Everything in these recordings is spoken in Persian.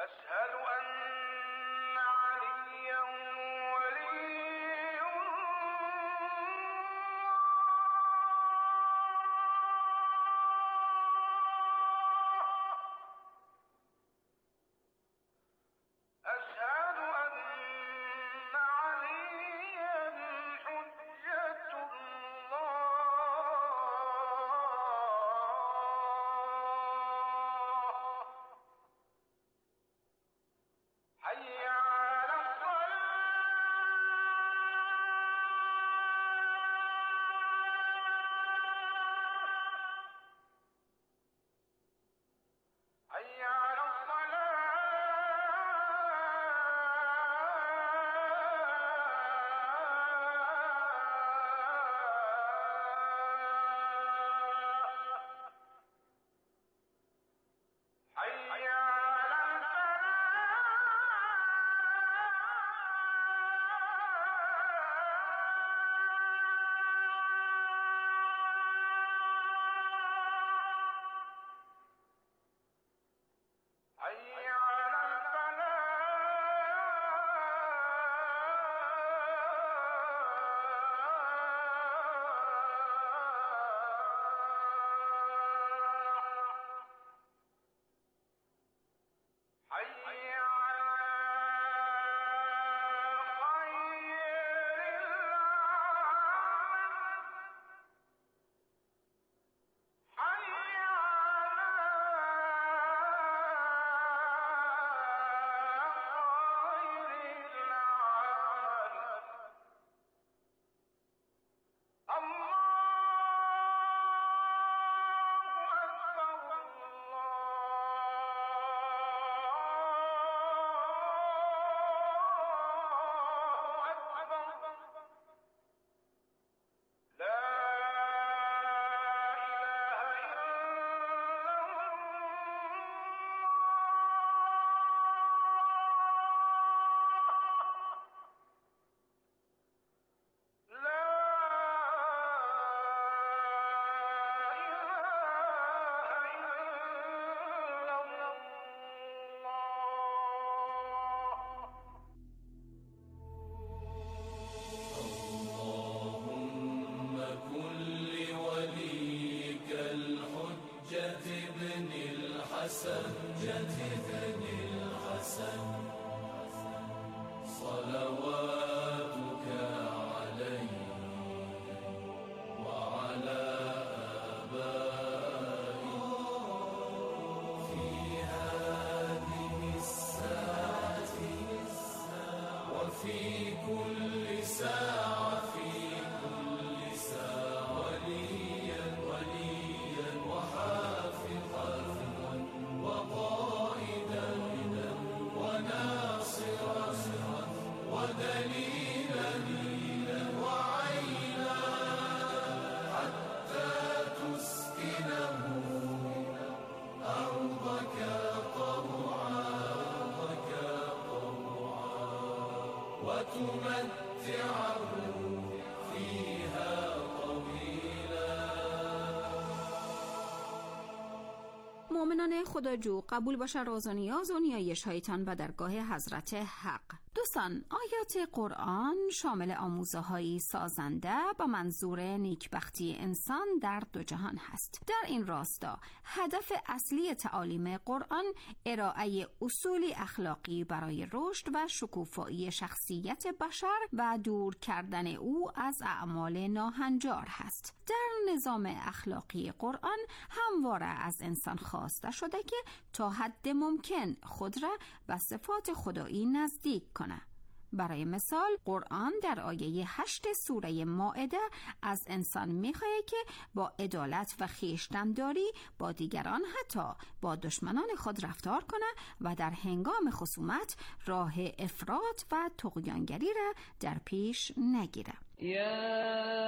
أشهد أن عليا ولي أشهد أن عليا حجة الله حي على الصلاة حي على الصلاة حي على حي على الفلاح حي على خير العمل حي على خير العمل الله أكبر الله أكبر لا إله إلا الله لا اللهم كن لوليك الحجة ابن الحسن صلواتك عليه وعلى آبائه في هذه الساعة وفي كل ساعة وليا وحافظا وقائدا وناصرا ودليلا وعينا حتى تسكنه أرضك طوعا وتمتعه فيها طويلا. مؤمنان خداجو، قبول باشه راز و نیاز و نیایش هایتان به درگاه حضرت حق. دوستان، آیات قرآن شامل آموزه‌هایی سازنده با منظور نیکبختی انسان در دو جهان هست. در این راستا هدف اصلی تعالیم قرآن ارائه اصولی اخلاقی برای رشد و شکوفایی شخصیت بشر و دور کردن او از اعمال ناهنجار هست. در نظام اخلاقی قرآن همواره از انسان خواسته شده که تا حد ممکن خود را به صفات خدایی نزدیک کنه. برای مثال قرآن در آیه 8 سوره مائده از انسان می‌خواهد که با عدالت و خویشتن‌داری با دیگران حتی با دشمنان خود رفتار کنه و در هنگام خصومت راه افراط و طغیانگری را در پیش نگیره. يا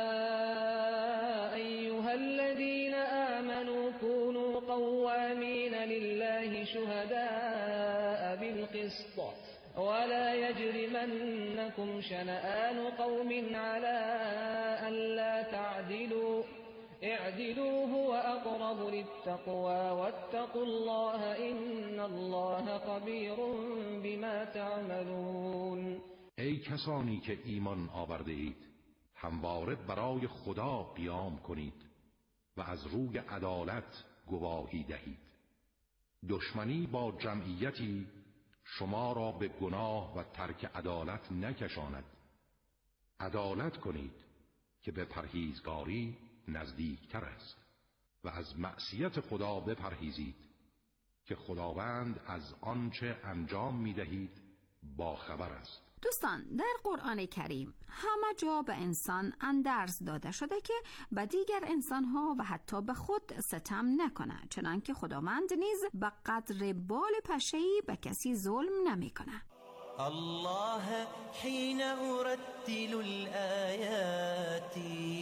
أيها الذين آمنوا كونوا قوامين لله شهداء بالقسط ولا يجرمنكم شنآن قوم على ألا تعدلوا اعدلوا هو أقرب للتقوى واتقوا الله إن الله خبیر بما تعملون. ای کسانی که ایمان آورده اید، همواره برای خدا قیام کنید و از روی عدالت گواهی دهید. دشمنی با جمعیتی شما را به گناه و ترک عدالت نکشاند. عدالت کنید که به پرهیزگاری نزدیکتر است و از معصیت خدا بپرهیزید که خداوند از آنچه انجام می‌دهید با خبر است. دوستان، در قرآن کریم همه جا به انسان اندرز داده شده که به دیگر انسانها و حتی به خود ستم نکنه، چنانکه خداوند نیز به قدر بال پشه‌ای به کسی ظلم نمیکنه. الله حين أرتل الآيات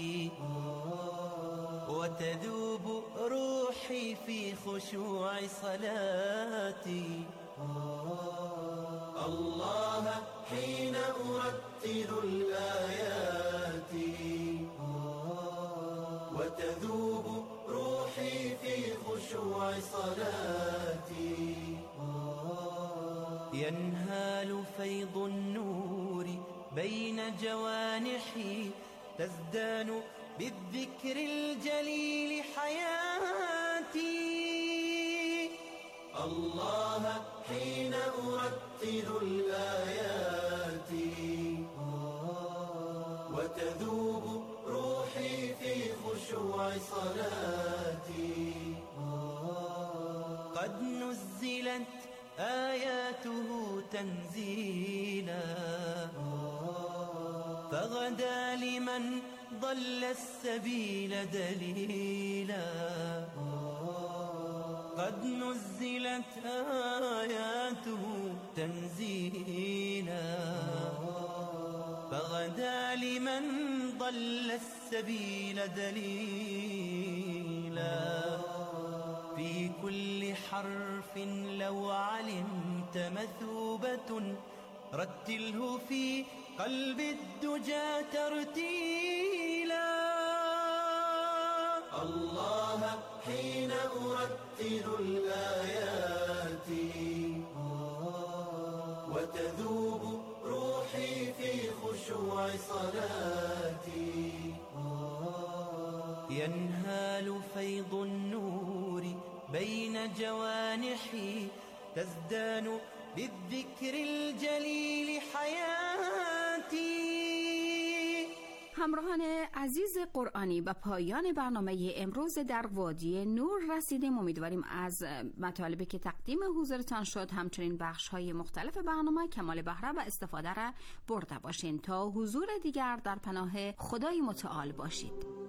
وتذوب روحي في خشوع صلاتي. الله حين أرتل الآيات وتذوب روحي في خشوع صلاتي. ينهال فيض النور بين جوانحي تزدان بالذكر الجليل حياتي. الله حين أرتل الآيات وتذوب روحي في خشوع صلاتي. قد نزلت آياته تنزيلا فغدا لمن ضل السبيل دليلا. قد نزلت آياته تنزيلا فغدا لمن ضل السبيل دليلا. في كل حرف لو علمت مثوبة رتله في قلب الدجى ترتيلا. الله حين أرتل الآيات وتذوب روحي في خشوع صلاتي. ينهال فيض النور بين جوانحي تزدان بالذكر الجليل حياتي. همراهان عزیز قرآنی، به پایان برنامه امروز در وادی نور رسیدیم. امیدواریم از مطالبی که تقدیم حضورتان شد همچنین بخش‌های مختلف برنامه کمال بهره و استفاده را برده باشین. تا حضور دیگر در پناه خدای متعال باشید.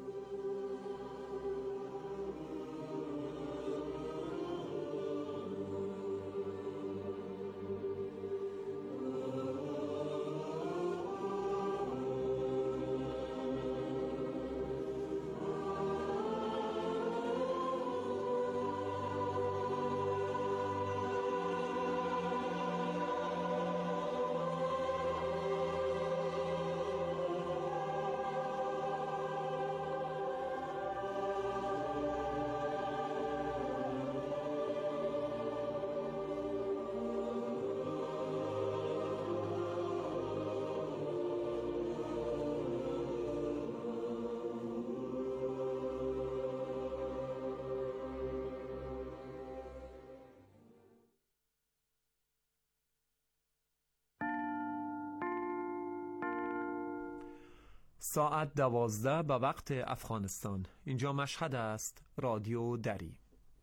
ساعت 12 به وقت افغانستان. اینجا مشهد است. رادیو دری.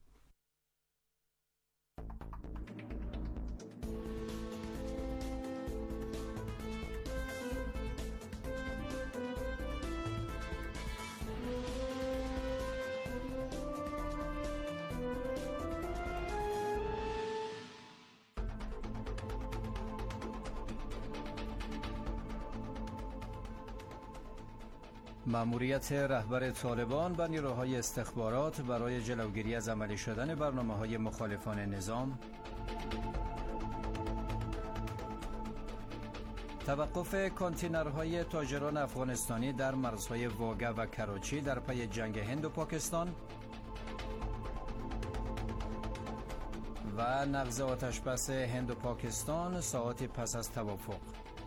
مأموریت رهبر طالبان و نیروهای استخبارات برای جلوگیری از عملی شدن برنامه‌های مخالفان نظام، توقف کانتینرهای تاجران افغانستانی در مرزهای واگه و کراچی در پی جنگ هند و پاکستان و نقض آتشبس هند و پاکستان ساعاتی پس از توافق.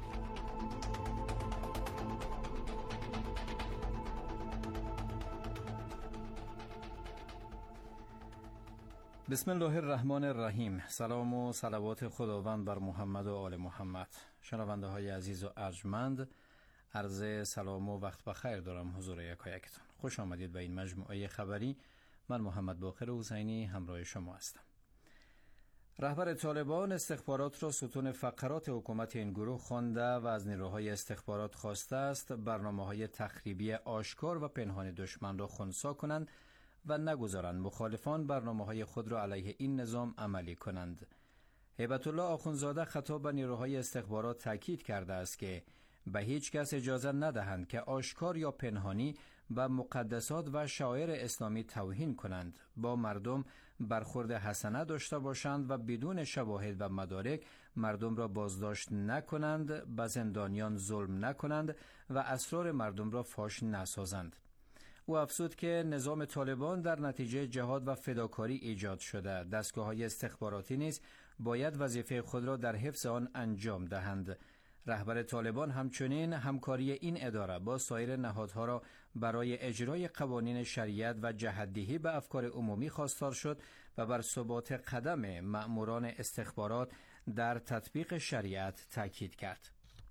بسم الله الرحمن الرحیم. سلام و صلوات خداوند بر محمد و آل محمد. شنونده های عزیز و ارجمند، عرض سلام و وقت بخیر دارم حضور یکایکتان. خوش آمدید به این مجموعه خبری. من محمد باقر حسینی همراه شما هستم. رهبر طالبان استخبارات را ستون فقرات حکومت این گروه خوانده و از نیروهای استخبارات خواسته است برنامه‌های تخریبی آشکار و پنهان دشمن را خنثی کنند و نگذارند مخالفان برنامه‌های خود را علیه این نظام عملی کنند. هیبت الله آخوندزاده خطاب به نیروهای استخبارات تاکید کرده است که به هیچ کس اجازه ندهند که آشکار یا پنهانی به مقدسات و شعائر اسلامی توهین کنند، با مردم برخورد حسنه داشته باشند و بدون شواهد و مدارک مردم را بازداشت نکنند، به زندانیان ظلم نکنند و اسرار مردم را فاش نسازند. او افزود که نظام طالبان در نتیجه جهاد و فداکاری ایجاد شده. دستگاه‌های استخباراتی نیز باید وظیفه خود را در حفظ آن انجام دهند. رهبر طالبان همچنین همکاری این اداره با سایر نهادها را برای اجرای قوانین شریعت و جهت‌دهی به افکار عمومی خواستار شد و بر ثبات قدم مأموران استخبارات در تطبیق شریعت تاکید کرد.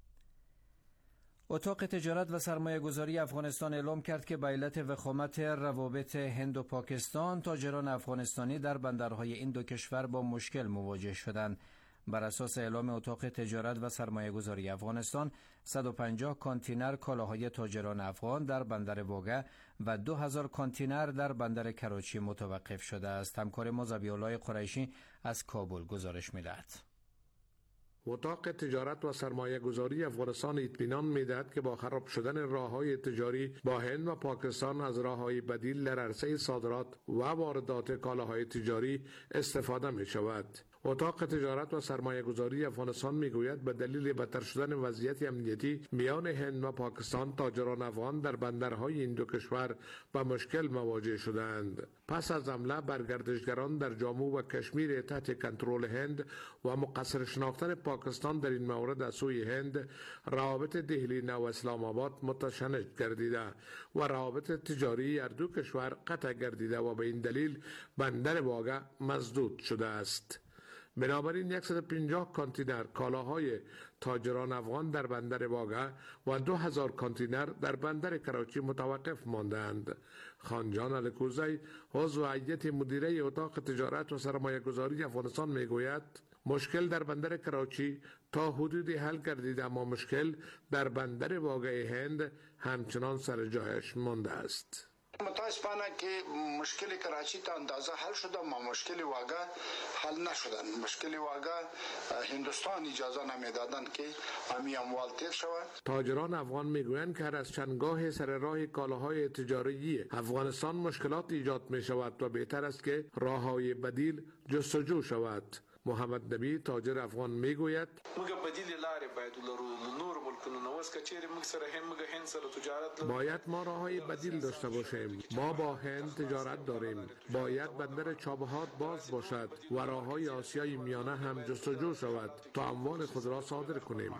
اتاق تجارت و سرمایه گذاری افغانستان اعلام کرد که به علت وخامت روابط هند و پاکستان، تاجران افغانستانی در بندرهای این دو کشور با مشکل مواجه شدند. بر اساس اعلام اتاق تجارت و سرمایه گذاری افغانستان، 150 کانتینر کالاهای تاجران افغان در بندر واگه و 2000 کانتینر در بندر کراچی متوقف شده است. همکار ما ذبیح‌الله قریشی از کابل گزارش می‌دهد. اتاق تجارت و سرمایه گذاری افغانستان اطمینان می‌دهد که با خراب شدن راه‌های تجاری با هند و پاکستان از راه‌های بدیل در عرصه صادرات و واردات کالاهای تجاری استفاده می‌شود. اتاق تجارت و سرمایه گذاری افغانستان میگوید به دلیل بدتر شدن وضعیت امنیتی میان هند و پاکستان، تاجران افغان در بندرهای این دو کشور به مشکل مواجه شدند. پس از حمله بر گردشگران در جامو و کشمیر تحت کنترل هند و مقصر شناختن پاکستان در این مورد از سوی هند، روابط دهلی نو اسلام آباد متشنج گردیده و روابط تجاری هر دو کشور قطع گردیده و به این دلیل بندر واگه مسدود شده است. بنابراین 150 کانتینر کالاهای تاجران افغان در بندر واگه و 2000 کانتینر در بندر کراچی متوقف ماندند. خانجان الکوزی، عضو هیئت مدیره اتاق تجارت و سرمایه گذاری افغانستان میگوید مشکل در بندر کراچی تا حدودی حل گردیده، اما مشکل در بندر واگه هند همچنان سر جایش مانده است. متاسفانه که مشکل کراچی تا اندازه حل شده، اما مشکل واگه حل نشدن. مشکل واگه هندوستان اجازه نمیدادن که همی اموال تیر شود. تاجران افغان میگویند که هر از چندگاه سر راه کالاهای تجاری افغانستان مشکلات ایجاد می شود و بهتر است که راههای بدیل جستجو شود. محمد نبی تاجر افغان میگوید باید ما راههای بدیل داشته باشیم. ما با هند تجارت داریم. باید بندر چابهار باز باشد و راههای آسیای میانه هم جستجو شود تا اموال خود را صادر کنیم.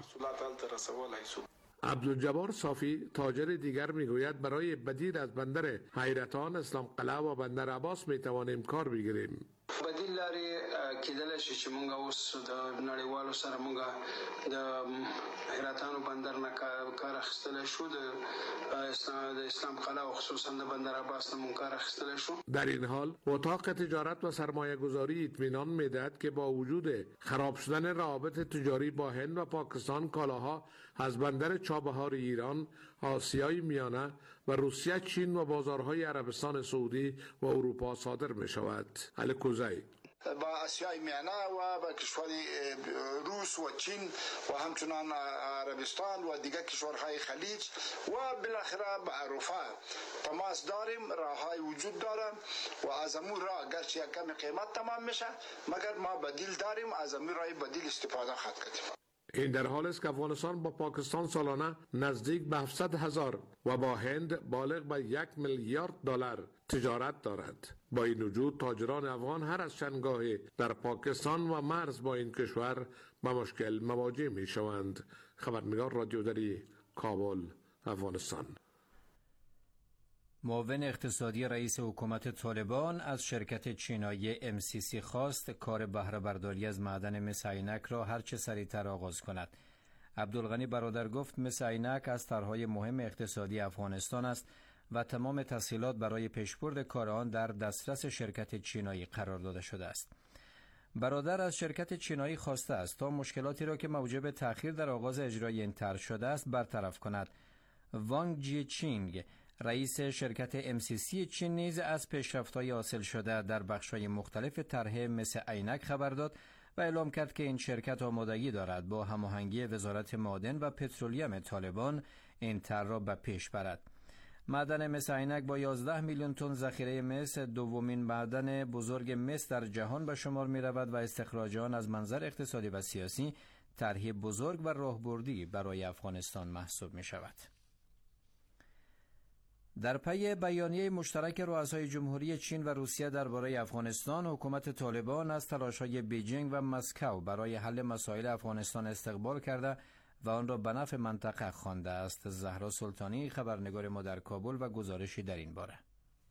عبدالجبار صافی تاجر دیگر میگوید برای بدیل از بندر حیرتان، اسلام قلعه و بندر عباس میتوانیم کار بگیریم. بدیل لري کېدل شي چې مونږ اوس د نړیوالو سره مونږ د هراتانو بندر نه کار اخیستلی شو، د اسلام قلعه و خصوصا د بندر عباس نه مونږ کار اخیستلی شو. در این حال اتاق تجارت و سرمایه گذاری اطمینان میدهد که با وجود خراب شدن روابط تجاری با هند و پاکستان، کالاها از بندر چابهار ایران، آسیای میانه و روسیه، چین و بازارهای عربستان سعودی و اروپا صادر می شود. الکوزی با آسیای میانه و با کشور روس و چین و همچنان عربستان و دیگر کشورهای خلیج و بالاخره با اروپا تماس داریم. راههای وجود دارم و از امون راه گرچه کم قیمت تمام میشه، مگر ما بدیل داریم، از امون راه بدیل استفاده خواهد کردیم. این در حالی است که افغانستان با پاکستان سالانه نزدیک به 700,000 و با هند بالغ به 1 میلیارد دلار تجارت دارد. با این وجود تاجران افغان هر از چندگاهی در پاکستان و مرز با این کشور به مشکل مواجه می شوند. خبرنگار رادیو دری، کابل، افغانستان. معاون اقتصادی رئیس حکومت طالبان از شرکت چینایی MCC خواست کار بهره برداری از معدن مس عینک را هرچه سریعتر آغاز کند. عبدالغنی برادر گفت مس عینک از طرحهای مهم اقتصادی افغانستان است و تمام تسهیلات برای پیشبرد کار آن در دسترس شرکت چینایی قرار داده شده است. برادر از شرکت چینایی خواسته است تا مشکلاتی را که موجب تأخیر در آغاز اجرای این طرح شده است برطرف کند. وانگ جی چینگ رئیس شرکت MCC چین نیز از پیشرفت‌های حاصل شده در بخش‌های مختلف طرح مس عینک خبر داد و اعلام کرد که این شرکت آمادگی دارد با هماهنگی وزارت معادن و پترولیم طالبان این طرح را به پیش برد. معدن مس عینک با 11 میلیون تن ذخیره مس دومین معدن بزرگ مس در جهان به شمار می رود و استخراج آن از منظر اقتصادی و سیاسی طرحی بزرگ و راهبردی برای افغانستان محسوب می شود. در پی بیانیه مشترک رؤسای جمهوری چین و روسیه درباره افغانستان، حکومت طالبان از تلاش‌های بیجینگ و مسکو برای حل مسائل افغانستان استقبال کرده و آن را به نفع منطقه خوانده است. زهرا سلطانی خبرنگار ما در کابل و گزارشی در این باره.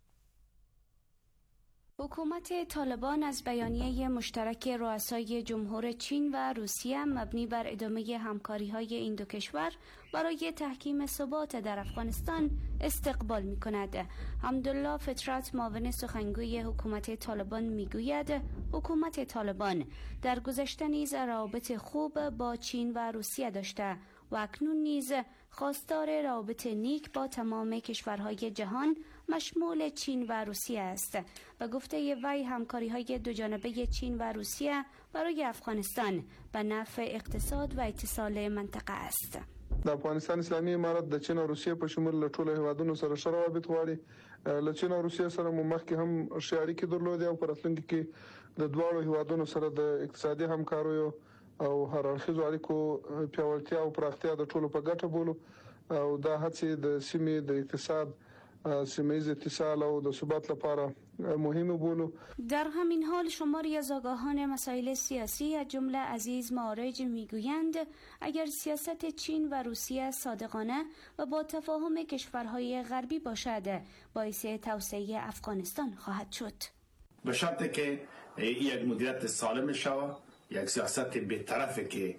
حکومت طالبان از بیانیه مشترک رؤسای جمهور چین و روسیه مبنی بر ادامه همکاری‌های این دو کشور برای تحکیم ثبات در افغانستان استقبال می‌کند. حمدالله فطرت معاون سخنگوی حکومت طالبان می‌گوید حکومت طالبان در گذشته نیز روابط خوب با چین و روسیه داشته و اکنون نیز خواستار روابط نیک با تمام کشورهای جهان مشمول چین و روسیه است. و گفته وی همکاری‌های دوجانبه چین و روسیه برای افغانستان به نفع اقتصاد و اتصال منطقه است. د افغانستان اسلامي امارت د چین او روسیې په شمول له ټولو هیوادونو سره ښه روابط غواړي. له چین او روسیې سره مو مخکې هم ښې اړیکې درلودې او په راتلونکي کې د دواړو هیوادونو سره د اقتصادي همکاریو او هر اړخیزو اړیکو پیاوړتیا او پراختیا د ټولو په ګټه بولو او دا هڅې د سیمې د اقتصاد سیمه‌ایز اتصال او د ثبات لپاره مهمه بولو. در همین حال شماری از آگاهان مسائل سیاسی از جمله عزیز معارج میگویند اگر سیاست چین و روسیه صادقانه و با تفاهم کشورهای غربی باشد باعث توسعه افغانستان خواهد شد. به شرطی که یک مدیریت سالم شود، یک سیاست بی‌طرفه که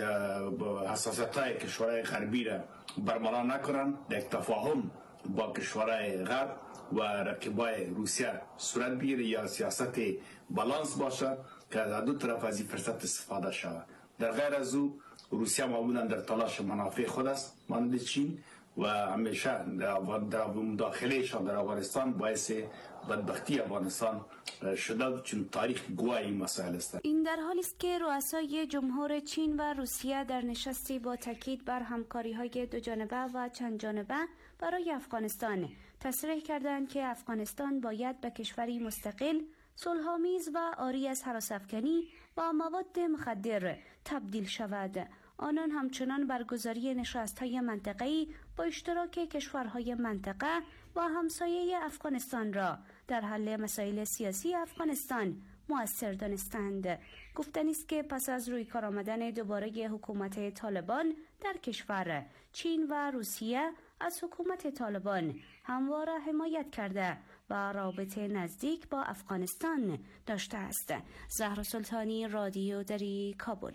حساسیت‌های کشورهای غربی را برملا نکنند، یک تفاهم با کشورهای غرب و رقیبای روسیه صورت بگیره یا سیاست بالانس باشه که از دو طرف از این فرصت استفاده شود. در غیر از او روسیه معمولا در تلاش منافع خود است مانند چین و همیشه در مداخلهشان در افغانستان باعث بدبختی افغانستان شده، چون تاریخ گواه این مسائل است. این در حالی است که رؤسای جمهور چین و روسیه در نشستی با تاکید بر همکاری‌های دوجانبه و چند جانبه برای افغانستان تصریح کردند که افغانستان باید به کشوری مستقل، صلح‌آمیز و عاری از هراس‌افکنی و مواد مخدر تبدیل شود. آنان همچنان برگزاری نشست‌های منطقه‌ای با اشتراک کشورهای منطقه و همسایه افغانستان را در حل مسائل سیاسی افغانستان مؤثر دانستند. گفتنی است که پس از روی کار آمدن دوباره حکومت طالبان در کشور، چین و روسیه از حکومت طالبان همواره حمایت کرده و رابطه نزدیک با افغانستان داشته است. زهرا سلطانی، رادیو دری، کابل.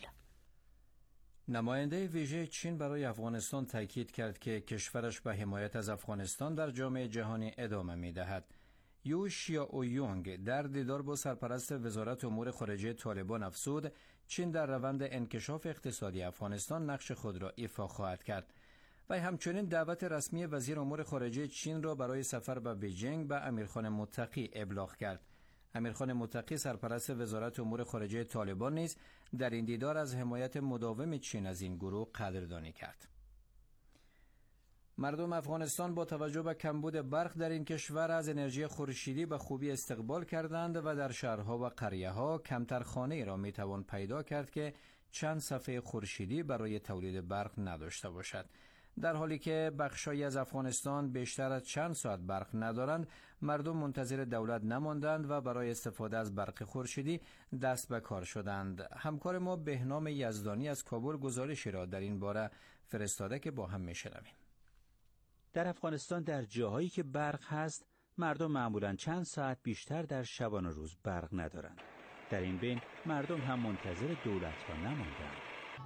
نماینده ویژه چین برای افغانستان تاکید کرد که کشورش به حمایت از افغانستان در جامعه جهانی ادامه می‌دهد. یو شیائویونگ در دیدار با سرپرست وزارت امور خارجه طالبان افزود چین در روند انکشاف اقتصادی افغانستان نقش خود را ایفا خواهد کرد. و همچنین دعوت رسمی وزیر امور خارجه چین را برای سفر به بیجینگ به امیرخان متقی ابلاغ کرد. امیرخان متقی سرپرست وزارت امور خارجه طالبان نیز در این دیدار از حمایت مداوم چین از این گروه قدردانی کرد. مردم افغانستان با توجه به کمبود برق در این کشور از انرژی خورشیدی به خوبی استقبال کردند و در شهرها و قریه‌ها کمتر خانه‌ای را میتوان پیدا کرد که چند صفحه خورشیدی برای تولید برق نداشته باشد. در حالی که بخشایی از افغانستان بیشتر از چند ساعت برق ندارند، مردم منتظر دولت نماندند و برای استفاده از برق خورشیدی دست به کار شدند. همکار ما بهنام یزدانی از کابل گزارشی را در این باره فرستاده که با هم میشنویم. در افغانستان در جاهایی که برق هست، مردم معمولاً چند ساعت بیشتر در شبانه روز برق ندارند. در این بین مردم هم منتظر دولت‌ها نماندند.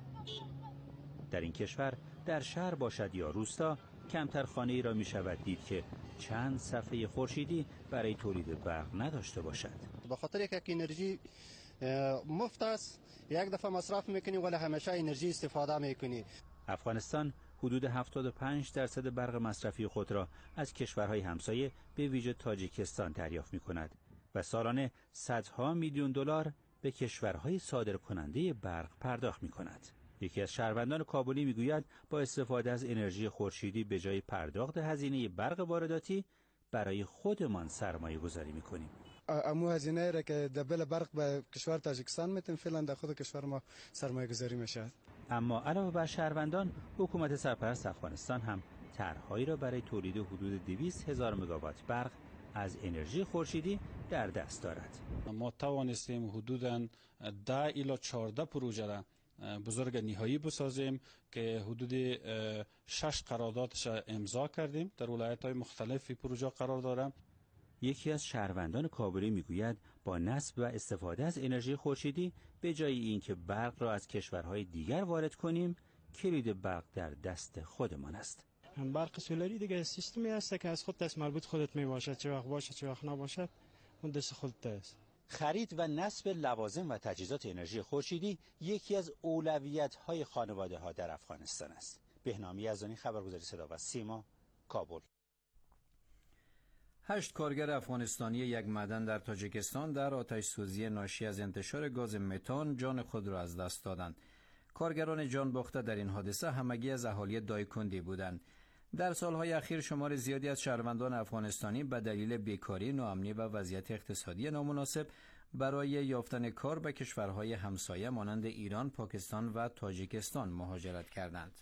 در این کشور در شهر باشد یا روستا، کمتر خانه‌ای را می‌شود دید که چند صفحه خورشیدی برای تولید برق نداشته باشد. به خاطر که انرژی مفت است، یک دفعه مصرف می‌کنی ولی همیشه انرژی استفاده می‌کنی. افغانستان حدود 75% برق مصرفی خود را از کشورهای همسایه به ویژه تاجیکستان دریافت می‌کند و سالانه صدها میلیون دلار به کشورهای صادرکننده برق پرداخت می‌کند. یکی از شهروندان کابلی میگوید با استفاده از انرژی خورشیدی به جای پرداخت هزینه برق وارداتی برای خودمان سرمایه گذاری میکنیم. امو هزینه را که دبل برق به کشور تاجیکستان میتیم فعلا در خود کشور ما سرمایه گذاری میشه. اما علاوه بر شهروندان، حکومت سرپرست افغانستان هم طرحهایی را برای تولید حدود 200,000 مگاوات برق از انرژی خورشیدی در دست دارد. ما توانستیم حدوداً 10 الی 14 پروژه را بزرگ نهایی بسازیم که حدود 6 قراردادش امضا کردیم. در ولایت‌های مختلفی پروژه قرار دارم. یکی از شهروندان کابلی میگوید با نصب و استفاده از انرژی خورشیدی به جای اینکه برق را از کشورهای دیگر وارد کنیم، کلید برق در دست خودمان است. برق سولری دیگه سیستمی است که از خود دست مربوط خودت میباشد، چه وقت باشه چه وقت نباشد اون دست خودت است. خرید و نصب لوازم و تجهیزات انرژی خورشیدی یکی از اولویت‌های خانواده‌ها در افغانستان است. بهنام یزدانی، خبرگزاری صدا و سیما، کابل. 8 کارگر افغانستانی یک معدن در تاجیکستان در آتش سوزی ناشی از انتشار گاز متان جان خود را از دست دادند. کارگران جان باخته در این حادثه همگی از اهالی دایکندی بودند. در سالهای اخیر شمار زیادی از شهروندان افغانستانی به دلیل بیکاری، ناامنی و وضعیت اقتصادی نامناسب برای یافتن کار به کشورهای همسایه مانند ایران، پاکستان و تاجیکستان مهاجرت کردند.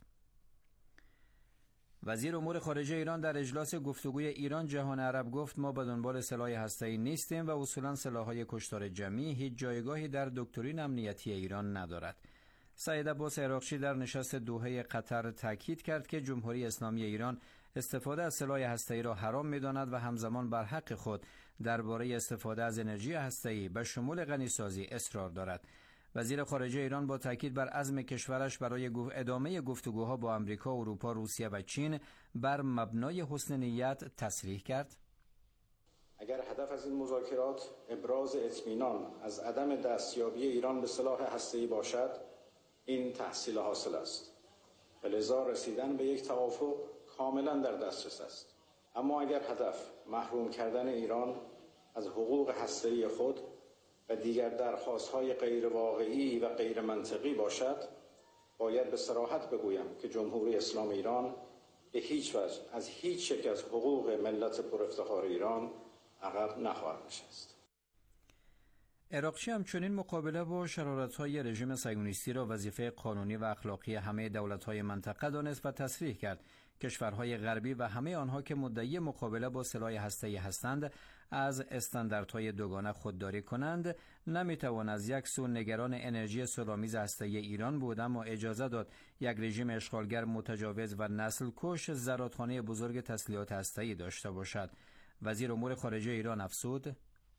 وزیر امور خارجه ایران در اجلاس گفتگوی ایران جهان عرب گفت ما به دنبال سلاح هسته‌ای نیستیم و اصولا سلاح‌های کشتار جمعی هیچ جایگاهی در دکترین امنیتی ایران ندارد. سعید عباس عراقچی در نشست دوحه قطر تاکید کرد که جمهوری اسلامی ایران استفاده از سلاح هسته‌ای را حرام می‌داند و همزمان بر حق خود درباره استفاده از انرژی هسته‌ای به شمول غنیسازی اصرار دارد. وزیر خارجه ایران با تاکید بر عزم کشورش برای ادامه گفتگوها با آمریکا، اروپا، روسیه و چین بر مبنای حسن نیت تصریح کرد: اگر هدف از این مذاکرات ابراز اطمینان از عدم دستیابی ایران به سلاح هسته‌ای باشد، این تحصیل حاصل است و لذا رسیدن به یک توافق کاملا در دسترس است. اما اگر هدف محروم کردن ایران از حقوق هسته‌ای خود و دیگر درخواست‌های غیر واقعی و غیر منطقی باشد، باید به صراحت بگویم که جمهوری اسلامی ایران به هیچ وجه از هیچ یک از حقوق ملت پرافتخار ایران عقب نخواهد نشست. عراقچی همچنین مقابله با شرارت‌های رژیم صهیونیستی را وظیفه قانونی و اخلاقی همه دولت‌های منطقه دانست و تصریح کرد کشورهای غربی و همه آنها که مدعی مقابله با سلاح هسته‌ای هستند از استانداردهای دوگانه خودداری کنند. نمیتوان از یک سو نگران انرژی صلح‌آمیز هسته‌ای ایران بود، اما اجازه داد یک رژیم اشغالگر متجاوز و نسل کش زرادخانه بزرگ تسلیحات هسته‌ای داشته باشد. وزیر امور خارجه ایران افزود: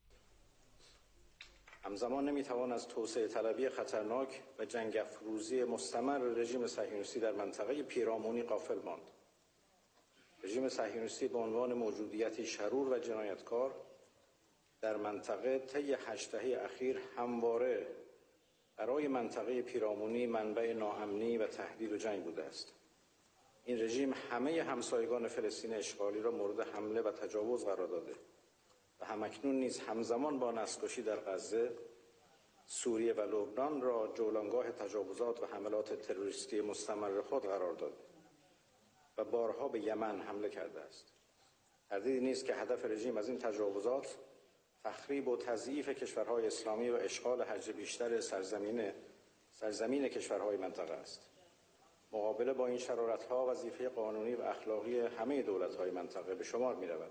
همزمان نمیتوان از توسعه طلبی خطرناک و جنگ افروزی مستمر رژیم صهیونیستی در منطقه پیرامونی غافل ماند. رژیم صهیونیستی به عنوان موجودیتی شرور و جنایتکار در منطقه طی 8 دهه اخیر همواره برای منطقه پیرامونی منبع ناامنی و تهدید و جنگ بوده است. این رژیم همه همسایگان فلسطین اشغالی را مورد حمله و تجاوز قرار داده و همکنون نیز همزمان با نسل‌کشی در غزه، سوریه و لبنان را جولانگاه تجاوزات و حملات تروریستی مستمر خود قرار داده. و بارها به یمن حمله کرده است. تردیدی نیست که هدف رژیم از این تجاوزات تخریب و تضعیف کشورهای اسلامی و اشغال حجم بیشتر سرزمین کشورهای منطقه است. مقابله با این شرارت‌ها وظیفه قانونی و اخلاقی همه دولت‌های منطقه به شمار می‌رود.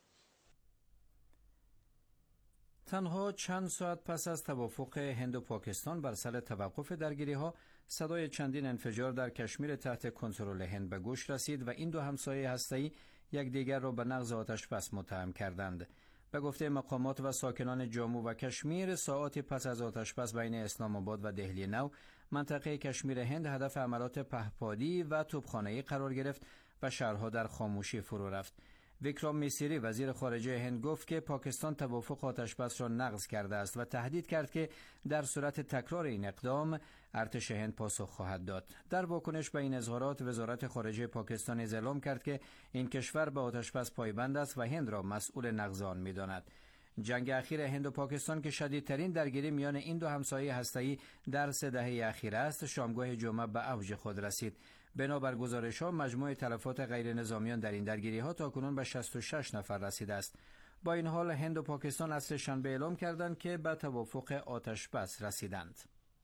تنها چند ساعت پس از توافق هند و پاکستان بر سر توقف درگیری‌ها، صدای چندین انفجار در کشمیر تحت کنترل هند به گوش رسید و این دو همسایه هسته‌ای یکدیگر را به نقض آتش‌بس متهم کردند. به گفته مقامات و ساکنان جامو و کشمیر، ساعاتی پس از آتش‌بس بین اسلام آباد و دهلی نو، منطقه کشمیر هند هدف حملات پهپادی و توپخانه‌ای قرار گرفت و شهرها در خاموشی فرو رفت. ویکرام میسری وزیر خارجه هند گفت که پاکستان توافق آتش‌بس را نقض کرده است و تهدید کرد که در صورت تکرار این اقدام ارتش هند پاسخ خواهد داد. در واکنش به این اظهارات، وزارت خارجه پاکستان اعلام کرد که این کشور به آتش‌بس پایبند است و هند را مسئول نقض آن می‌داند. جنگ اخیر هند و پاکستان که شدیدترین درگیری میان این دو همسایه هسته‌ای در 3 دهه اخیر است، شامگاه جمعه به اوج خود رسید. بنابر گزارش‌ها، مجموع تلفات غیر نظامیان در این درگیری‌ها تاکنون به 66 نفر رسیده است. با این حال هند و پاکستان عصر شنبه اعلام کردند که به توافق آتش‌بس رسیدند.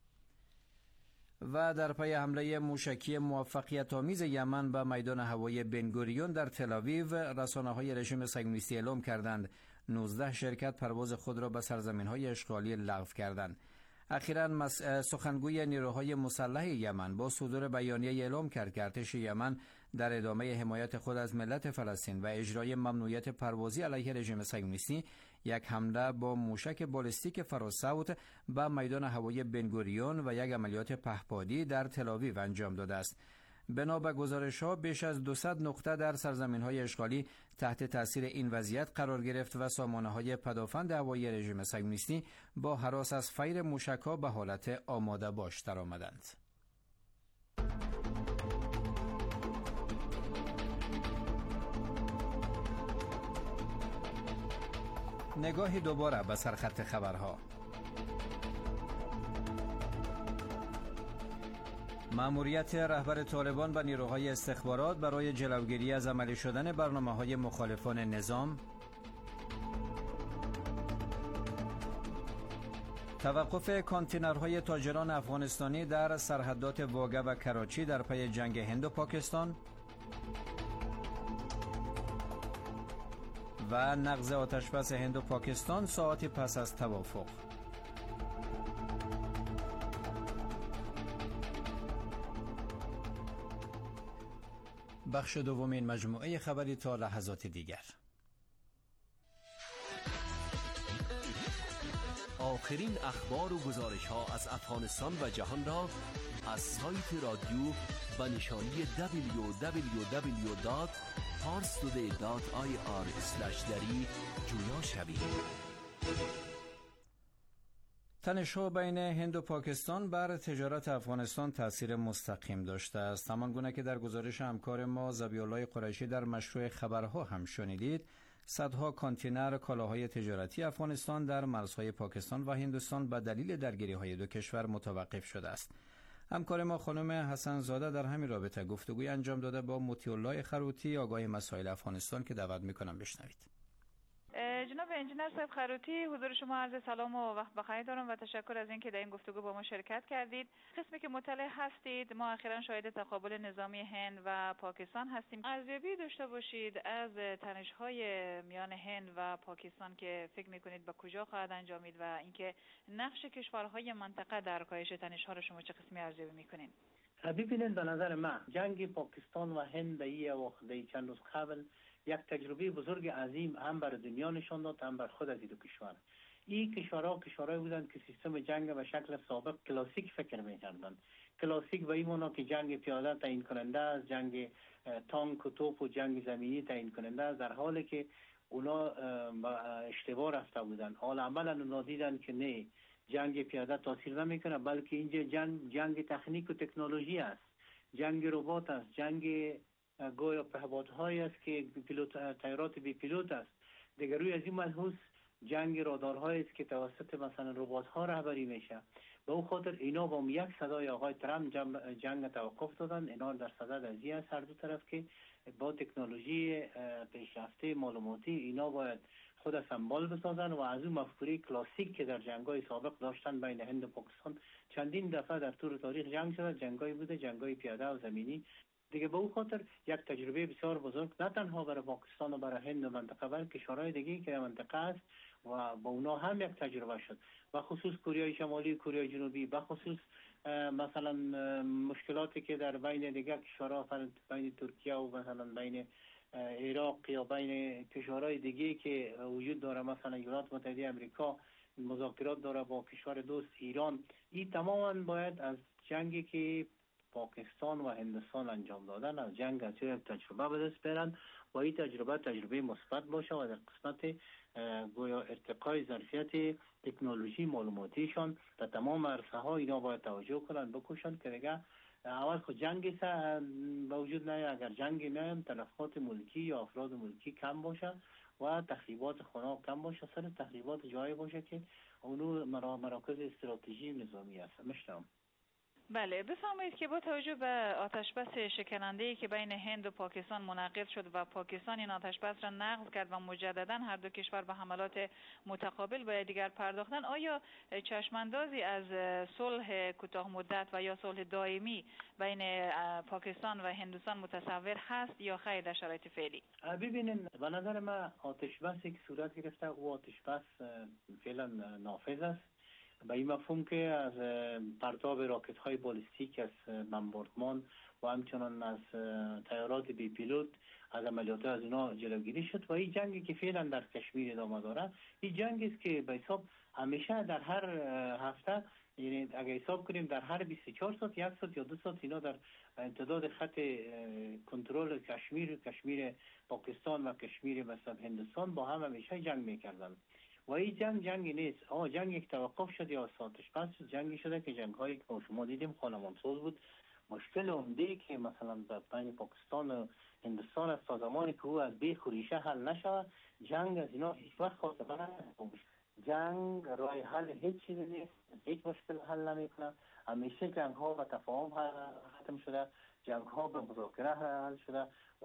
و در پی حمله موشکی موفقیت‌آمیز یمن به میدان هوایی بنگوریون در تل‌آویو، رسانه‌های رژیم صهیونیستی اعلام کردند 19 شرکت پرواز خود را به سرزمین‌های اشغالی لغو کردند. اخیراً سخنگوی نیروهای مسلح یمن با صدور بیانیه اعلام کرد که ارتش یمن در ادامه حمایت خود از ملت فلسطین و اجرای ممنوعیت پروازی علیه رژیم صهیونیستی، یک حمله با موشک بالستیک فراسوت به میدان هوایی بنگوریون و یک عملیات پهپادی در تل‌آویو انجام داده است. بنا به گزارش‌ها، بیش از 200 نقطه در سرزمین‌های اشغالی تحت تاثیر این وضعیت قرار گرفت و سامانه‌های پدافند هوایی رژیم صهیونیستی با هراس از فیر موشک‌ها به حالت آماده باش درآمدند. نگاهی دوباره به سرخط خبرها. مأموریت رهبر طالبان و نیروهای استخبارات برای جلوگیری از عملی شدن برنامه‌های مخالفان نظام، توقف کانتینرهای تاجران افغانستانی در سرحدات واگه و کراچی در پی جنگ هند و پاکستان و نقض آتش‌بس هند و پاکستان ساعتی پس از توافق. بخش دومین مجموعه خبری تا لحظات دیگر. آخرین اخبار و گزارش ها از افغانستان و جهان را از سایت رادیو با نشانی www.parstoday.ir/dari جویا شوید. تنش‌ها بین هند و پاکستان بر تجارت افغانستان تأثیر مستقیم داشته است. همان که در گزارش همکار ما ذبیح‌الله قریشی در مشروع خبرها هم شنیدید، صدها کانتینر کالاهای تجارتی افغانستان در مرزهای پاکستان و هندوستان به دلیل درگیری‌های دو کشور متوقف شده است. همکار ما خانم حسن زاده در همین رابطه گفتگوی انجام داده با مطیع الله خروتی، آگاه مسائل افغانستان، که دعوت می‌کنم بشنوید. جناب انجینر صاحب خروتی، حضور شما عرض سلام و وقت بخیر دارم و تشکر از اینکه در این گفتگو با ما شرکت کردید. قسمی که مطلع هستید، ما اخیراً شاهد تقابل نظامی هند و پاکستان هستیم. ارزیابی داشته باشید از تنش‌های میان هند و پاکستان که فکر می‌کنید به کجا خواهد انجامید و اینکه نقش کشورهای منطقه در کاهش تنش‌ها را شما چه قسمی ارزیابی می‌کنید؟ ببینید، به نظر من جنگ پاکستان و هند در چند روز قبل یک تجربه بزرگ عظیم هم بر دنیا نشان داد، هم بر خود از این دو کشور. این کشورهای بودند که سیستم جنگ به شکل سابق کلاسیک فکر می‌کردند. کلاسیک به این معنا که جنگ پیاده تعیین کننده است، جنگ تانک و توپ و جنگ زمینی تعیین کننده است، در حالی که اونا اشتباه رفته بودند. حالا عملاً اونا دیدن که نه، جنگ پیاده تاثیر نمیکنه، بلکه اینجا جنگ تکنیک و تکنولوژی است، جنگ ربات است، جنگ گویا پهپادهایی است که طیارات بی پیلوت است. دیگر روی از این ملحوظ جنگ رادارهایی است که توسط مثلا ربات‌ها رهبری میشه به اون خاطر اینا با یک صدای آقای ترامپ جنگ توقف دادن. اینا در صدد ازی است هر دو طرف که با تکنولوژی پیشرفته معلوماتی اینا باید خود سمبال بسازن و از اون مفکوره کلاسیک که در جنگ‌های سابق داشتن بین هند و پاکستان چندین دفعه در طول تاریخ جنگ شده، جنگ‌های بوده، جنگ‌های پیاده و زمینی دیگه. به اون خاطر یک تجربه بسیار بزرگ نه تنها برای پاکستان و برای هند و منطقه بلکه کشورهای دیگه که در منطقه است و با اونا هم یک تجربه شد، و خصوص کره شمالی، کره جنوبی، به خصوص مثلا مشکلاتی که در بین دیگر کشورها بین ترکیه و مثلا بین عراق یا بین کشورهای دیگه که وجود داره، مثلا ایالات متحده آمریکا مذاکرات داره با کشور دوست ایران. این تماما باید از جنگی که پاکستان و هندوستان انجام دادن از جنگ از یک تجربه به دست برن و این تجربه مثبت باشه و در قسمت گویا ارتقای ظرفیت تکنولوژی معلوماتیشان در تمام عرصه‌ها اینا باید توجه کنن، بکشن که دیگه اول خود جنگی به وجود نیاد. اگر جنگی نیاد تلفات ملکی یا افراد ملکی کم باشه و تخریبات خانه کم باشه، سر تخریبات جایی باشه که اونو مراکز استراتژی نظامی هست. مشتم بله، بفرمایید که با توجه به آتشبس شکننده‌ای که بین هند و پاکستان منعقد شد و پاکستان این آتشبس را نقض کرد و مجددا هر دو کشور به حملات متقابل به دیگر پرداختن، آیا چشماندازی از صلح کوتاه مدت و یا صلح دائمی بین پاکستان و هندوستان متصور هست یا خیر در شرایط فعلی؟ ببینین، به نظر من آتشبسی که صورت گرفته او آتشبس فعلا نافذ است، به این مفهوم که از پرتاب راکت های بالستیک از بمباردمان و همچنان از طیارات بی پیلوت از عملیات از اونا جلوگیری شد و این جنگی که فعلا در کشمیر ادامه داره، این جنگی است که به حساب همیشه در هر هفته، یعنی اگه حساب کنیم در هر 24 ساعت 1 ساعت یا 2 ساعت اینا در امتداد خط کنترل کشمیر پاکستان و کشمیر مثلا هندوستان با هم همیشه جنگ میکردن و این جنگی نیست. جنگ یک توقف شد یا ساتش پس جنگی شده که جنگ‌هایی که شما دیدیم خانمانساز بود. مشکل عمده که مثلا بین پاکستان و هندوستان است تا زمانی که او از بیخ و ریشه حل نشود، جنگ از اینا هیچ وقت خاتمه نمی‌یابد. جنگ راه حل هیچ چیزی نیست، هیچ مشکل حل نمی‌کنه. همیشه جنگ‌ها به تفاهم ختم شده، جنگ‌ها به مذاکره حل شده و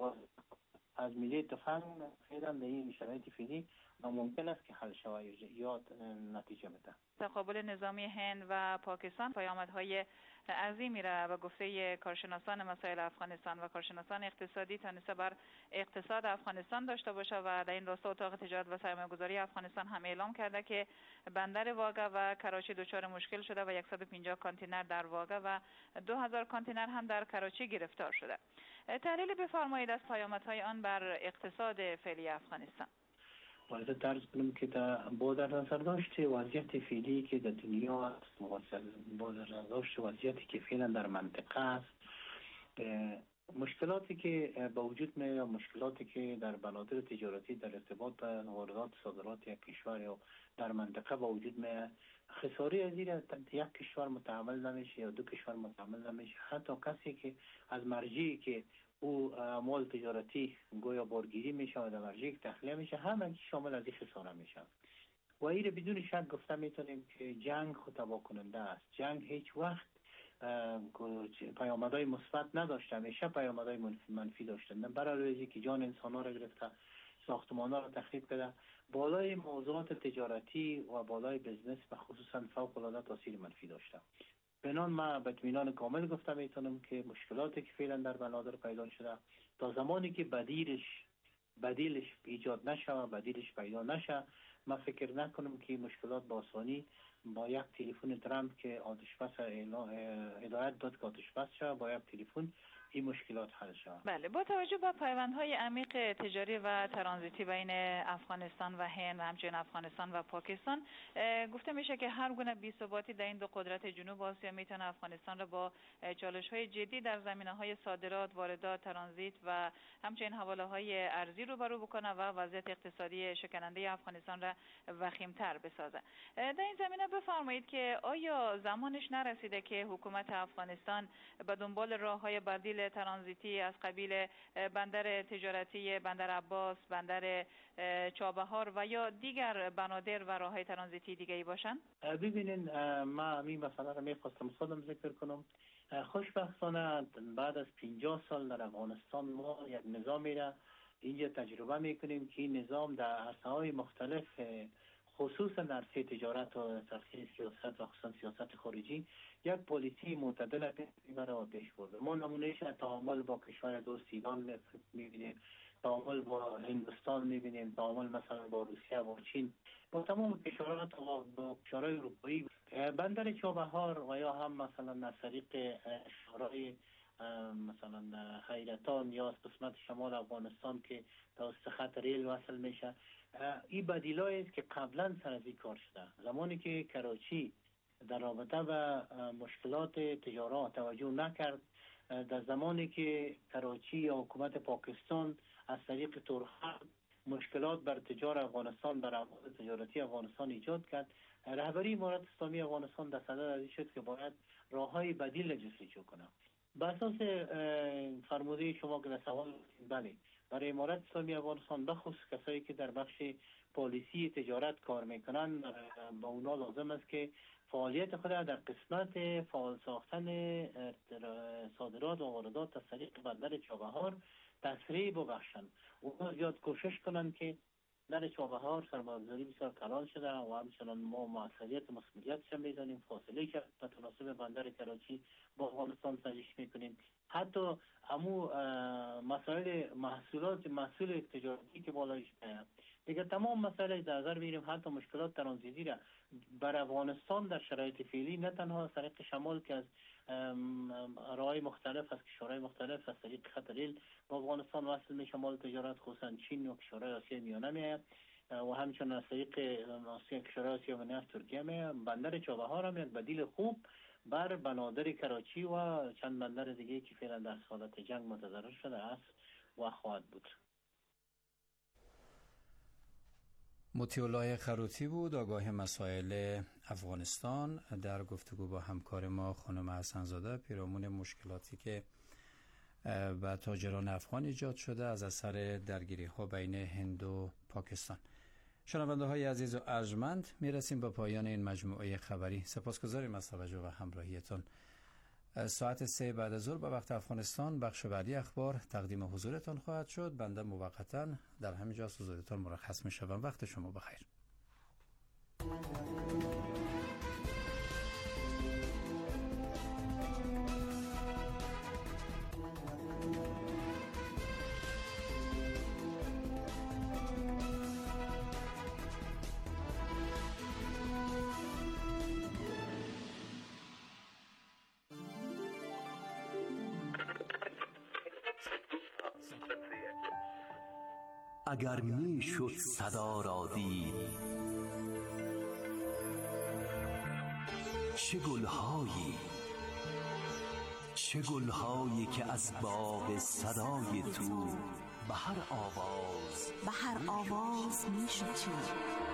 از میله تفنگ فعلا به این شرایط فعلی ناممکن است که حل شود یا نتیجه بده. تقابل نظامی هند و پاکستان پیامدهای عظیمی را به گفته کارشناسان مسائل افغانستان و کارشناسان اقتصادی تانسته بر اقتصاد افغانستان داشته باشه و در این راستا اتاق تجارت و سرمایه‌گذاری افغانستان هم اعلام کرده که بندر واگه و کراچی دچار مشکل شده و 150 کانتینر در واگه و 2000 کانتینر هم در کراچی گرفتار شده. تحلیل بفرمایید از پیامدهای آن بر اقتصاد فعلی افغانستان. باید درس کنم که با در نظر داشت وضعیت فعلی که در دنیا است، با در نظر داشت وضعیتی که فعلا در منطقه است، مشکلاتی که با وجود میاد، مشکلاتی که در بنادر تجارتی در ارتباط با واردات صادرات یک کشور یا در منطقه با وجود میاد، خساری از این یک کشور متحمل نمیشه یا دو کشور متحمل نمیشه. حتی کسی که از مرجعی که او مال تجارتی گویا بارگیری میشه و در مرجع تخلیه میشه، همه شامل از این خساره میشه و این بدون شک گفته میتونیم که جنگ خود تباه کننده است. جنگ هیچ وقت پیامدهای مثبت نداشته، همیشه پیامدهای منفی داشته. برای که جان انسان‌ها را گرفته، ساختمان‌ها را تخریب کرده، بالای موضوعات تجارتی و بالای بزنس و خصوصا فوق‌العاده تاثیر منفی داشته. بنان ما به اطمینان کامل گفته میتونم که مشکلاتی که فعلا در بنادر پیدا شده تا زمانی که بدیلش ایجاد نشه و بدیلش پیدا نشه، ما فکر نکنم که مشکلات با آسانی با یک تلفن ترامپ که آتشبس هدایت داد که آتشبس شد، با یک تلفن این مشکلات حل شود. بله، با توجه به پیوندهای عمیق تجاری و ترانزیتی بین افغانستان و هند و همچنین افغانستان و پاکستان، گفته میشه که هر گونه بی‌ثباتی در این دو قدرت جنوب آسیا میتونه افغانستان را با چالش‌های جدی در زمینه‌های صادرات، واردات، ترانزیت و همچنین حواله‌های ارزی روبرو بکنه و وضعیت اقتصادی شکننده افغانستان را وخیم‌تر بسازه. در این زمینه بفرمایید که آیا زمانش نرسیده که حکومت افغانستان به دنبال راه‌های بدیل ترانزیتی از قبیل بندر تجارتی بندر عباس، بندر چابهار و یا دیگر بنادر و راه‌های ترانزیتی دیگه‌ای باشن؟ ببینین، من این مسئله رو می‌خواستم خودم ذکر کنم. خوشبختانه بعد از 50 سال در افغانستان ما یک نظامی را اینجا تجربه میکنیم که این نظام در عرصه‌های مختلف، خصوصا در عرصه تجارت و عرصه سیاست و خصوصا سیاست خارجی، یک پالیسی معتدل برای پیش برده. ما نمونهش تعامل با کشور دوست ایران میبینیم، تعامل با هندوستان میبینیم، تعامل مثلا با روسیه، با چین، با تمام کشورها، با کشورهای اروپایی. بندر چابهار و یا هم مثلا از طریق شورای مثلا حیرتان یا از قسمت شمال افغانستان که توسط خط ریل وصل میشه، این بدیلایی است که قبلا سر از این کار شده. زمانی که کراچی در رابطه به مشکلات تجارت توجه نکرد، در زمانی که کراچی یا حکومت پاکستان از طریق تورخم مشکلات بر تجار افغانستان، بر اموال تجارتی افغانستان ایجاد کرد، رهبری امارت اسلامی افغانستان در صدد از این شد که باید راههای بدیل جستجو کنه. بر اساس فرموده شما که در سوال بله، برای امارت اسلامی افغانستان بخصوص کسایی که در بخش پالیسی تجارت کار میکنن، با اونا لازم است که فعالیت خود در قسمت فعال ساختن صادرات و واردات از طریق بندر چابهار تسریع ببخشند. اونا زیاد کوشش کنن که در چابهار سرمایه‌گذاری بسیار کلان شده و همچنان ما موثریت مسئولیتش هم میدانیم، فاصله که متناسب بندر کراچی با افغانستان تجهیز میکنیم. حتی همو مسائل محصول تجارتی که بالایش میاد دیگه، تمام مسائل در نظر بگیریم، حتی مشکلات ترانزیتی را بر افغانستان در شرایط فعلی نه تنها از طریق شمال که از راه‌های مختلف از کشورهای مختلف از طریق خط ریل با افغانستان وصل می شمال تجارت خصوصا چین و کشورهای آسیا میانه میاد و همچنین از طریق کشورهای آسیا و ترکیه میاد. بندر چابهار هم یک بدیل خوب بر بنادر کراچی و چند بندر دیگه که فعلا در حالت جنگ متضرر شده است و خواهد بود. مطیع الله خروتی بود، آگاه مسائل افغانستان، در گفتگو با همکار ما خانم حسن‌زاده پیرامون مشکلاتی که با تاجران افغان ایجاد شده از اثر درگیری ها بین هند و پاکستان. شنونده های عزیز و ارجمند، میرسیم به پایان این مجموعه خبری. سپاسگزاریم از توجه و همراهیتان. ساعت 3 بعد از ظهر به وقت افغانستان بخش بعدی اخبار تقدیم حضورتان خواهد شد. بنده موقتا در همینجا از حضورتان مرخص میشوم. وقت شما بخیر. اگر می شد صدا را دید، چه گلهایی که از باغ صدای تو به هر آواز می شد چید.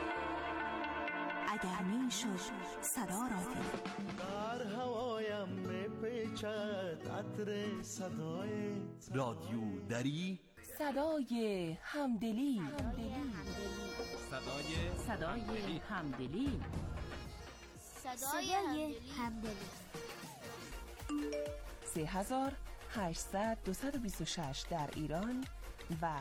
اگر می شد صدا را دید. در هوایم می پیچد عطر صدای رادیو دری، صدای همدلی. صدای همدلی. 3800-226 در ایران و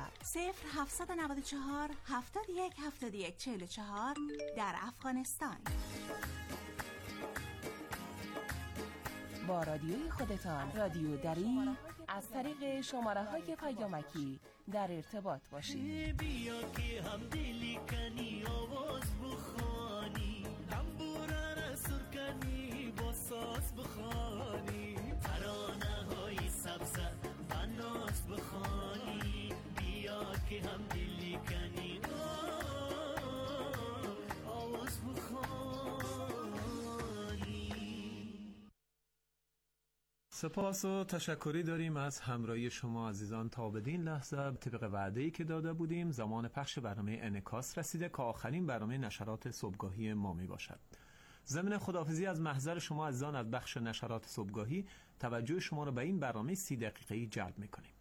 0794-71-71-44 در افغانستان. با رادیوی خودتان، رادیو دری، از طریق شماره‌های پیامکی در ارتباط باشید. بیا که هم دلی کنی آواز بخوانی، تنبوره را سر کنی با ساز بخوانی، ترانه های سبز و ناز بخوانی. بیا که هم دلی کنی آواز بخوانی. سپاس و تشکری داریم از همراهی شما عزیزان. تا بدین لحظه طبق وعده‌ای که داده بودیم زمان پخش برنامه انعکاس رسیده که آخرین برنامه نشرات صبحگاهی ما می باشد. ضمن خداحافظی از محضر شما عزیزان از بخش نشرات صبحگاهی، توجه شما را به این برنامه 30 دقیقه‌ای جلب می‌کنیم.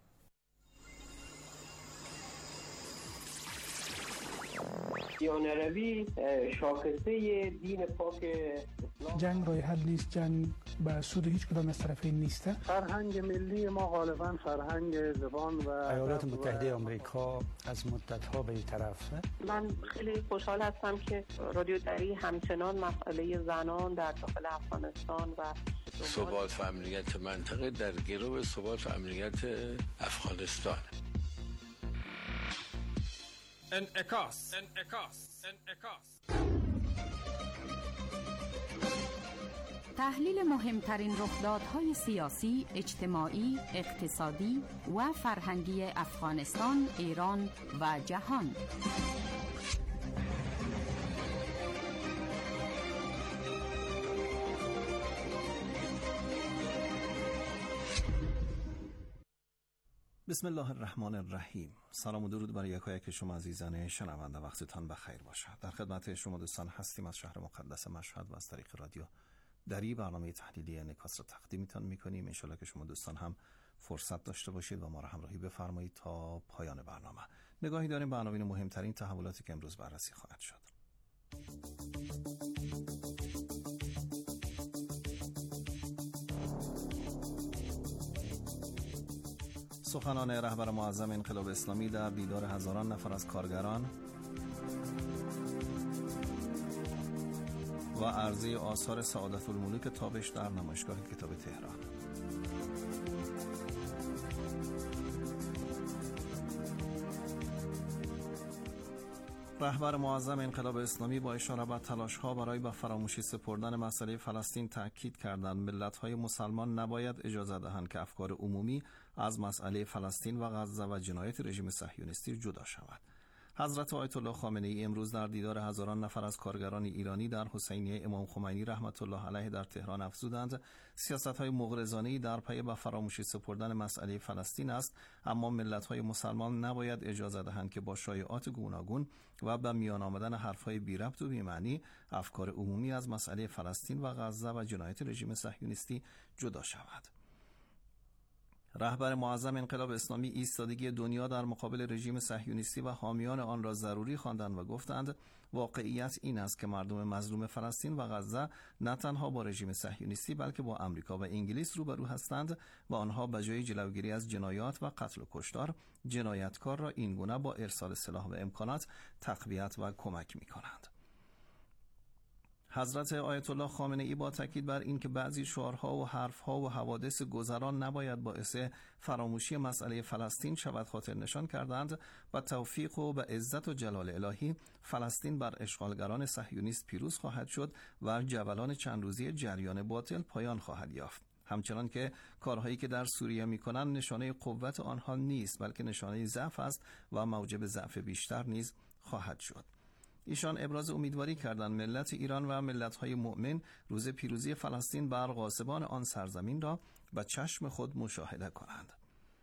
دیانروی شاخصه دین پاک اسلام. جنگ راه حل نیست، جنگ به سود هیچ کدام از طرفین نیست. فرهنگ ملی ما غالبا فرهنگ زبان و ایالات متحده آمریکا از مدت‌ها به این طرف. من خیلی خوشحال هستم که رادیو دری همچنان مسئله زنان در داخل افغانستان و ثبات و امنیت منطقه در گرو ثبات و امنیت افغانستان. انعکاس. تحلیل مهمترین رخدادهای سیاسی، اجتماعی، اقتصادی و فرهنگی افغانستان، ایران و جهان. بسم الله الرحمن الرحیم. سلام و درود بر یکایک شما عزیزان شنونده، وقتتان بخیر باشد. در خدمت شما دوستان هستیم از شهر مقدس مشهد و از طریق رادیو دری برنامه تحلیلی انعکاس را تقدیمتان می‌کنیم. ان شاءالله که شما دوستان هم فرصت داشته باشید و ما را همراهی بفرمایید تا پایان برنامه. نگاهی داریم به عناوین مهمترین تحولاتی که امروز بررسی خواهد شد. سخنان رهبر معظم انقلاب اسلامی در دیدار هزاران نفر از کارگران و عرضه آثار سعادت الملوک تابش در نمایشگاه کتاب تهران. رهبر معظم انقلاب اسلامی با اشاره به تلاش‌ها برای به فراموشی سپردن مسئله فلسطین تأکید کردند ملت‌های مسلمان نباید اجازه دهند که افکار عمومی از مسئله فلسطین و غزه و جنایت رژیم صهیونیستی جدا شود. حضرت آیت الله خامنه‌ای امروز در دیدار هزاران نفر از کارگران ایرانی در حسینیه امام خمینی رحمت الله علیه در تهران افزودند سیاست‌های مغرضانه‌ای در پی به فراموشی سپردن مسئله فلسطین است، اما ملت‌های مسلمان نباید اجازه دهند که با شایعات گوناگون و به میان آمدن حرف‌های بی ربط و بی معنی افکار عمومی از مسئله فلسطین و غزه و جنایت رژیم صهیونیستی جدا شود. رهبر معظم انقلاب اسلامی ایستادگی دنیا در مقابل رژیم صهیونیستی و حامیان آن را ضروری خواندند و گفتند واقعیت این است که مردم مظلوم فلسطین و غزه نه تنها با رژیم صهیونیستی بلکه با آمریکا و انگلیس روبرو هستند و آنها به جای جلوگیری از جنایات و قتل و کشتار، جنایتکار را اینگونه با ارسال سلاح و امکانات تقویت و کمک می‌کنند. حضرت آیت الله خامنه‌ای با تاکید بر این که بعضی شعارها و حرفها و حوادث گذران نباید باعث فراموشی مسئله فلسطین شود خاطر نشان کردند و توفیق و به عزت و جلال الهی فلسطین بر اشغالگران صهیونیست پیروز خواهد شد و جولان چند روزی جریان باطل پایان خواهد یافت. همچنان که کارهایی که در سوریه می‌کنند نشانه قوت آنها نیست بلکه نشانه ضعف است و موجب ضعف بیشتر نیز خواهد شد. ایشان ابراز امیدواری کردند ملت ایران و ملت‌های مؤمن روز پیروزی فلسطین بر غاصبان آن سرزمین را به چشم خود مشاهده کنند.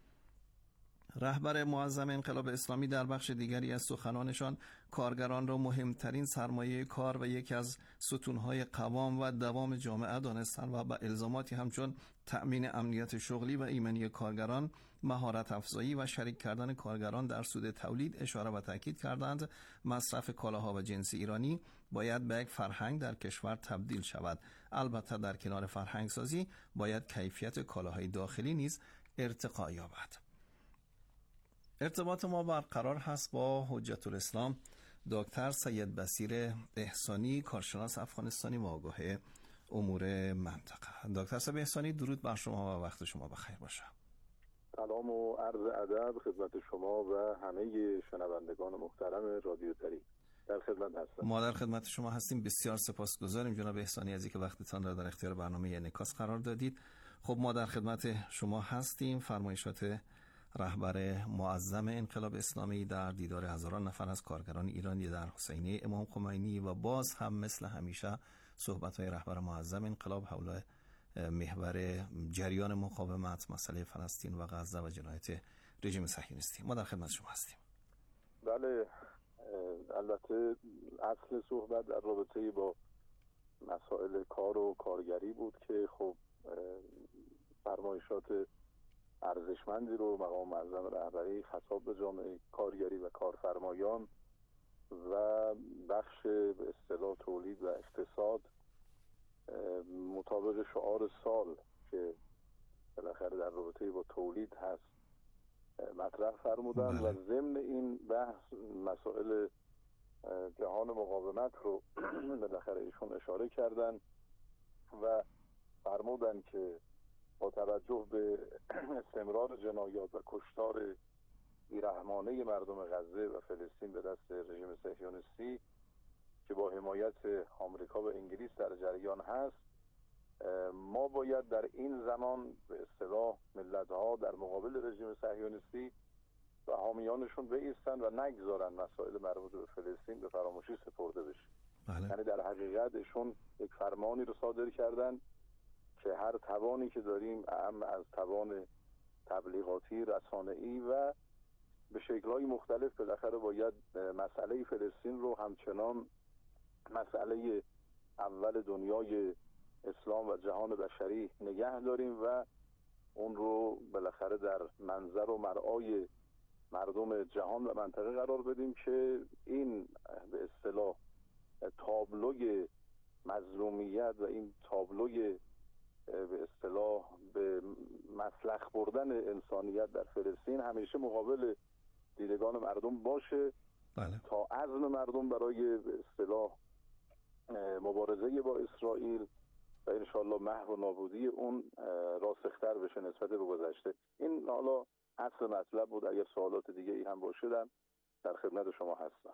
رهبر معظم انقلاب اسلامی در بخش دیگری از سخنانشان کارگران را مهمترین سرمایه کار و یکی از ستونهای قوام و دوام جامعه دانستند و به الزاماتی همچون تأمین امنیت شغلی و ایمنی کارگران، مهارت افزایی و شریک کردن کارگران در سود تولید اشاره و تاکید کردند مصرف کالاها و جنس ایرانی باید به یک فرهنگ در کشور تبدیل شود. البته در کنار فرهنگ سازی باید کیفیت کالاهای داخلی نیز ارتقا یابد. ارتباط ما برقرار هست با حجت الاسلام دکتر سید بصیر احسانی، کارشناس افغانستانی و آگاه امور منطقه. دکتر سید احسانی، درود بر شما و وقت شما بخیر باشه. سلام و عرض ادب خدمت شما و همه شنوندگان محترم رادیو دری. در خدمت هستم. ما در خدمت شما هستیم. بسیار سپاسگزاریم جناب احسانی از اینکه وقتتان را در اختیار برنامه انعکاس قرار دادید. خب ما در خدمت شما هستیم. فرمایشات رهبر معظم انقلاب اسلامی در دیدار هزاران نفر از کارگران ایرانی در حسینیه امام خمینی و باز هم مثل همیشه صحبت‌های رهبر معظم انقلاب حول محور جریان مقاومت، مسئله فلسطین و غزه و جنایت رژیم صهیونیستی. ما در خدمت شما هستیم. بله، البته اصل صحبت در رابطه با مسائل کار و کارگری بود که خب فرمایشات ارزشمندی رو مقام معظم رهبری خطاب به جامعه کارگری و کارفرمایان و بخش به اصطلاح تولید و اقتصاد مطابق شعار سال که بالاخره در رابطه با تولید هست مطرح فرمودن و ضمن این بحث مسائل جهان مقاومت رو بالاخره ایشون اشاره کردن و فرمودن که با توجه به استمرار جنایات و کشتار بیرحمانه مردم غزه و فلسطین به دست رژیم صهیونیستی که با حمایت آمریکا و انگلیس در جریان هست، ما باید در این زمان به اصطلاح ملت‌ها در مقابل رژیم صهیونیستی و حامیانشون بایستن و نگذارن مسائل مربوط به فلسطین به فراموشی سپرده بشه. یعنی در حقیقت ایشون یک فرمانی رو صادر کردن که هر توانی که داریم، اهم از توان تبلیغاتی، رسانه‌ای و به شکل‌های مختلف بالاخره باید مسئله فلسطین رو همچنان مسئله اول دنیای اسلام و جهان بشری نگه داریم و اون رو بالاخره در منظر و مرعای مردم جهان و منطقه قرار بدیم که این به اصطلاح تابلوی مظلومیت و این تابلوی به اصطلاح به مسلخ بردن انسانیت در فلسطین همیشه مقابل دیدگان مردم باشه تا عزم مردم برای به اصطلاح مبارزه با اسرائیل و انشاءالله محو و نابودی اون راسختر بشه نسبت به گذشته. این حالا اصل مطلب بود. اگر سوالات دیگه ای هم باشه در خدمت شما هستم.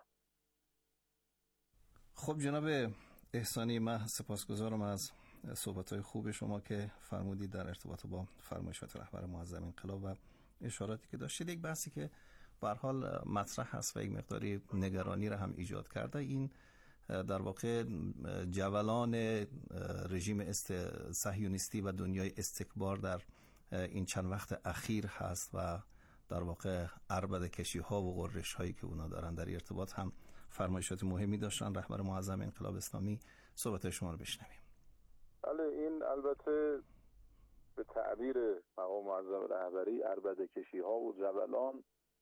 خب جناب احسانی، من سپاسگزارم از صحبت‌های خوب شما که فرمودید در ارتباط با فرمایشات رهبر معظم انقلاب و اشاراتی که داشتید. یک بحثی که به هر حال مطرح هست و یک مقداری نگرانی را هم ایجاد کرده، این در واقع جولان رژیم صهیونیستی و دنیای استکبار در این چند وقت اخیر هست و در واقع عربده کشی ها و غرش هایی که اونا دارن. در ارتباط هم فرمایشات مهمی داشتن رهبر معظم انقلاب اسلامی. صحبت شما رو بشنویم. بله، این البته به تعبیر مقام معظم رهبری عربده کشی ها و جولان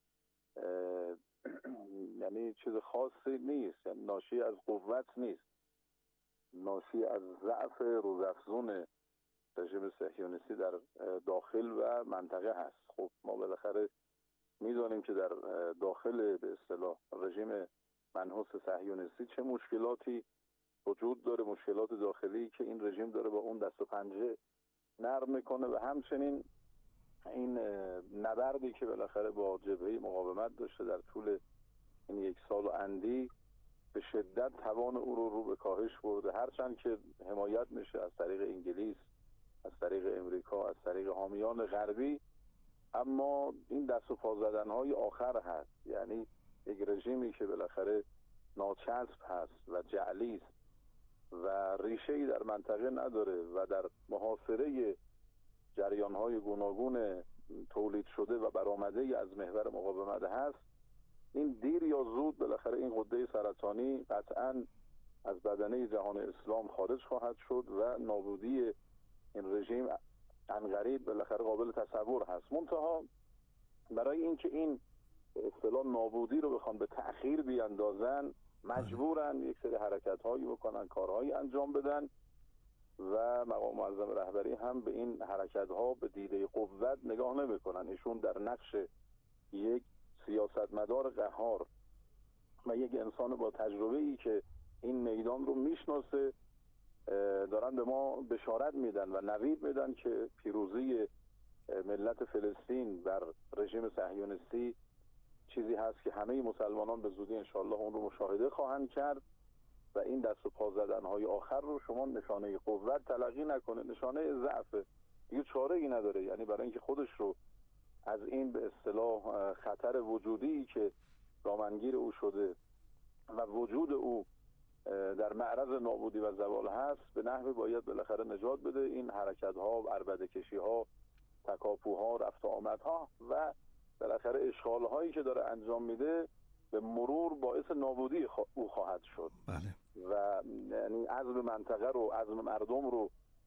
یعنی چیز خاصی نیست، یعنی ناشی از قوت نیست، ناشی از ضعف روزافزون رژیم صهیونیستی در داخل و منطقه هست. خب ما بالاخره میدونیم که در داخل به اصطلاح رژیم منحوس صهیونیستی چه مشکلاتی وجود داره، مشکلات داخلی که این رژیم داره با اون دست و پنجه نرم میکنه و همچنین این نبردی که بالاخره با جبهه مقاومت داشته در طول این 1 سال و اندی به شدت توان او رو به کاهش برده، هرچند که حمایت میشه از طریق انگلیس، از طریق امریکا، از طریق حامیان غربی، اما این دست و پا زدن‌های آخر هست. یعنی یک رژیمی که بالاخره ناچسب هست و جعلی است و ریشه‌ای در منطقه نداره و در محاصره جریان‌های گوناگون تولید شده و برآمده از محور مقاومت هست، این دیر یا زود بالاخره این غده سرطانی قطعاً از بدنه جهان اسلام خارج خواهد شد و نابودی این رژیم عنقریب بالاخره قابل تصور هست. منتها برای اینکه این اصطلاح نابودی رو بخوان به تأخیر بیاندازن، مجبورن یک سری حرکت‌هایی بکنن، کارهایی انجام بدن و مقام معظم رهبری هم به این حرکت‌ها به دیده قوت نگاه نمی‌کنن. ایشون در نقش یک سیاستمدار قهار و یک انسان با تجربه‌ای که این میدان رو میشناسه دارن به ما بشارت میدن و نوید میدن که پیروزی ملت فلسطین بر رژیم صهیونیستی چیزی هست که همه مسلمانان به زودی انشاءالله اون رو مشاهده خواهند کرد و این دست و پا زدن‌های آخر رو شما نشانه قوت تلقی نکنه، نشانه ضعف، دیگه چاره ای نداره. یعنی برای اینکه خودش رو از این به اصطلاح خطر وجودی که دامنگیر او شده و وجود او در معرض نابودی و زوال هست به نحوی باید بالاخره نجات بده. این حرکت‌ها، عربده کشی‌ها، تکاپوها، رفت و آمدها و بالاخره اشغال‌هایی که داره انجام میده به مرور باعث نابودی او خواهد شد. بله. و یعنی عزم منطقه رو، عزم مردم رو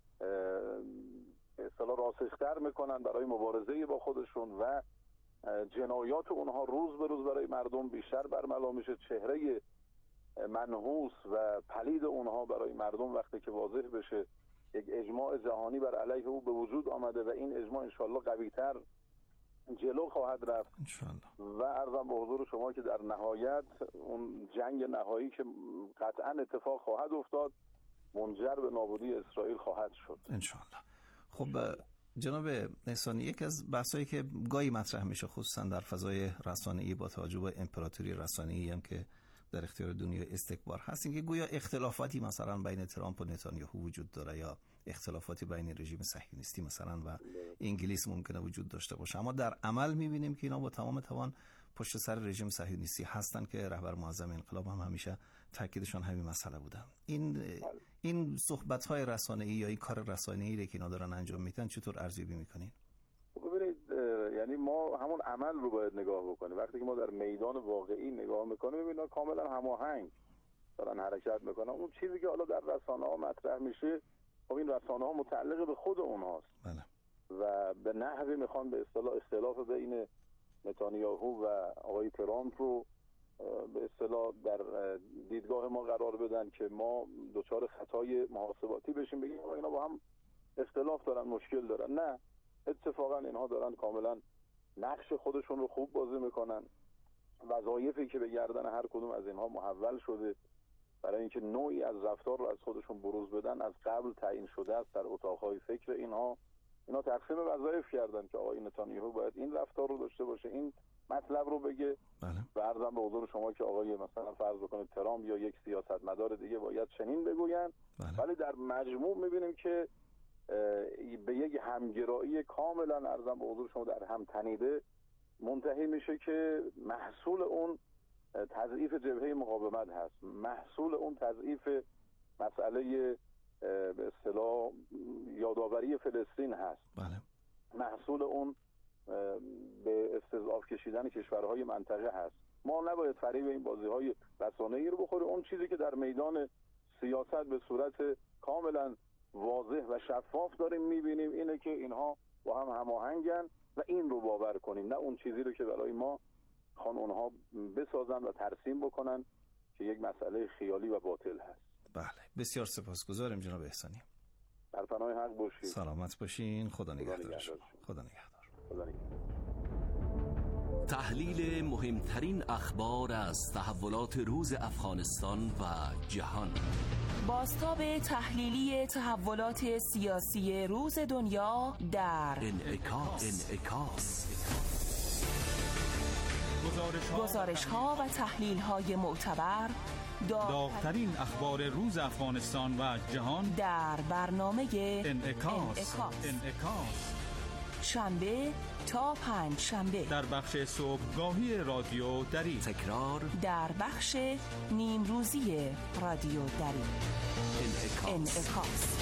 به اصطلاح راسختر میکنن برای مبارزه با خودشون و جنایات اونها روز به روز برای مردم بیشتر برملا میشه. چهره منحوس و پلید اونها برای مردم وقتی که واضح بشه، یک اجماع جهانی بر علیه او به وجود آمده و این اجماع انشالله قوی‌تر جلو خواهد رفت و عرضم به حضور شما که در نهایت اون جنگ نهایی که قطعا اتفاق خواهد افتاد منجر به نابودی اسرائیل خواهد شد انشالله. خب جناب احسانی، یک از بحثایی که گاهی مطرح میشه خصوصا در فضای رسانه‌ای با توجه به امپراتوری رسانه‌ای هم که در اختیار دنیای استکبار هست، اینکه گویا اختلافاتی مثلا بین ترامپ و نتانیاهو وجود داره یا اختلافاتی بین رژیم صهیونیستی مثلا و انگلیس ممکنه وجود داشته باشه، اما در عمل می‌بینیم که اینا با تمام توان پشت سر رژیم صهیونیستی هستن که رهبر معظم انقلاب هم همیشه تاکیدشون همین مسئله بوده. این صحبت‌های رسانه‌ای یا این کار رسانه‌ای که اینا دارن انجام میدن چطور ارزیابی می‌کنین؟ ببینید، یعنی ما همون عمل رو باید نگاه بکنیم. وقتی که ما در میدان واقعی نگاه میکنیم میبینیم کاملا هماهنگ دارن حرکت میکنن. اون چیزی که حالا در رسانه‌ها مطرح میشه، خب این رسانه‌ها متعلق به خود اونهاست. بله. و به نحوی میخوان به اصطلاح اختلاف بین نتانیاهو و آقای ترامپ رو به اصطلاح در دیدگاه ما قرار بدن که ما دچار خطای محاسباتی بشیم، بگیم اینا با هم اختلاف دارن، مشکل دارن. نه، اتفاقا اینها دارن کاملا نقش خودشون رو خوب بازی میکنن. وظایفی که به گردن هر کدوم از اینها محول شده برای اینکه نوعی از رفتار رو از خودشون بروز بدن از قبل تعیین شده است در اتاقهای فکر اینها تقسیم وظایف کردن که آقای نتانیاهو باید این رفتار رو داشته باشه، این مطلب رو بگه. بله. و عرضم به حضور شما که آقای مثلا فرض بکنید ترامپ یا یک سیاستمدار دیگه باید چنین بگوین. بله. ولی در مجموع میبینیم که به یک همگرایی کاملا عرضم به حضور شما در هم تنیده منتهی میشه که محصول اون تضعیف جبهه مقاومت هست، محصول اون تضعیف مسئله به اصطلاح یادآوری فلسطین هست. بله. محصول اون به استضعاف کشیدن کشورهای منطقه هست. ما نباید فریب این بازی‌های رسانه‌ای رو بخوریم. اون چیزی که در میدان سیاست به صورت کاملا واضح و شفاف داریم می‌بینیم اینه که اینها با هم هماهنگن و این رو باور کنیم، نه اون چیزی رو که برای ما خوان اونها بسازن و ترسیم بکنن که یک مسئله خیالی و باطل هست. بله، بسیار سپاسگزارم جناب احسانی. در پناه حق باشید. سلامت باشین. خدا نگهدار شما. خدا نگهدار. خدا نگهدار. تحلیل مهمترین اخبار از تحولات روز افغانستان و جهان. بازتاب تحلیلی تحولات سیاسی روز دنیا در انعکاس. گزارش‌ها و تحلیل‌های معتبر، داغ‌ترین اخبار روز افغانستان و جهان در برنامه انعکاس. شنبه تا پنج شنبه در بخش صبحگاهی رادیو دری، تکرار در بخش نیمروزی رادیو دری. انعکاس.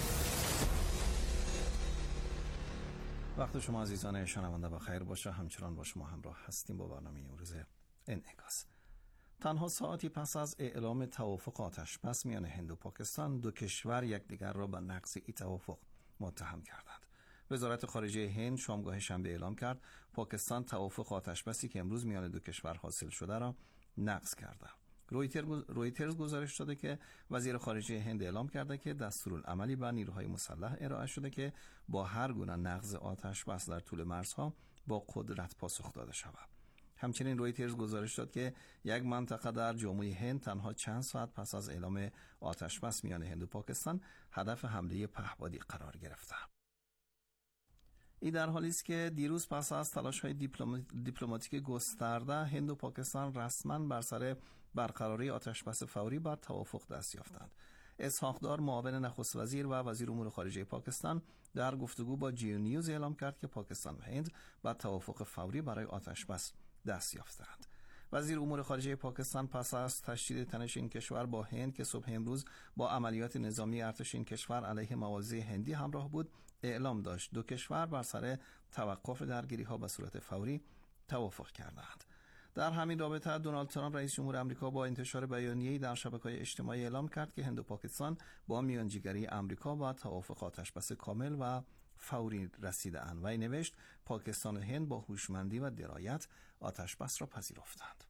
وقت شما عزیزان شنونده بخیر باشه. همچنان با شما همراه هستیم با برنامه امروز انعکاس. تنها ساعتی پس از اعلام توافق آتشبس میان هند و پاکستان، دو کشور یکدیگر را به نقض این توافق متهم کردند. وزارت خارجه هند شامگاه شنبه اعلام کرد پاکستان توافق آتشبسی که امروز میان دو کشور حاصل شده را نقض کرده. رویترز گزارش داده که وزیر خارجه هند اعلام کرده که دستورالعملی به نیروهای مسلح ارائه شده که با هر گونه نقض آتشبس در طول مرزها با قدرت پاسخ داده شود. همچنین رویترز گزارش داد که یک منطقه در جمهوری هند تنها چند ساعت پس از اعلام آتشبس میان هند و پاکستان هدف حمله پهپادی قرار گرفته. این در حالی است که دیروز پس از تلاش‌های دیپلماتیک گسترده هند و پاکستان رسما بر سر برقراری آتشبس فوری بر توافق دست یافتند. اسحاق دار معاون نخست وزیر و وزیر امور خارجه پاکستان در گفتگو با جیو نیوز اعلام کرد که پاکستان و هند بر توافق فوری برای آتشبس دست یافتند. وزیر امور خارجه پاکستان پس از تشدید تنش این کشور با هند که صبح امروز با عملیات نظامی ارتش این کشور علیه مواضع هندی همراه بود، اعلام داشت دو کشور بر سر توقف درگیری‌ها به صورت فوری توافق کردند. در همین رابطه دونالد ترامپ رئیس جمهور آمریکا با انتشار بیانیه‌ای در شبکه‌های اجتماعی اعلام کرد که هند و پاکستان با میانجیگری آمریکا و توافق آتش‌بس کامل و فوری رسیده‌اند. و این نوشت پاکستان و هند با هوشمندی و درایت آتش‌بس را پذیرفتند.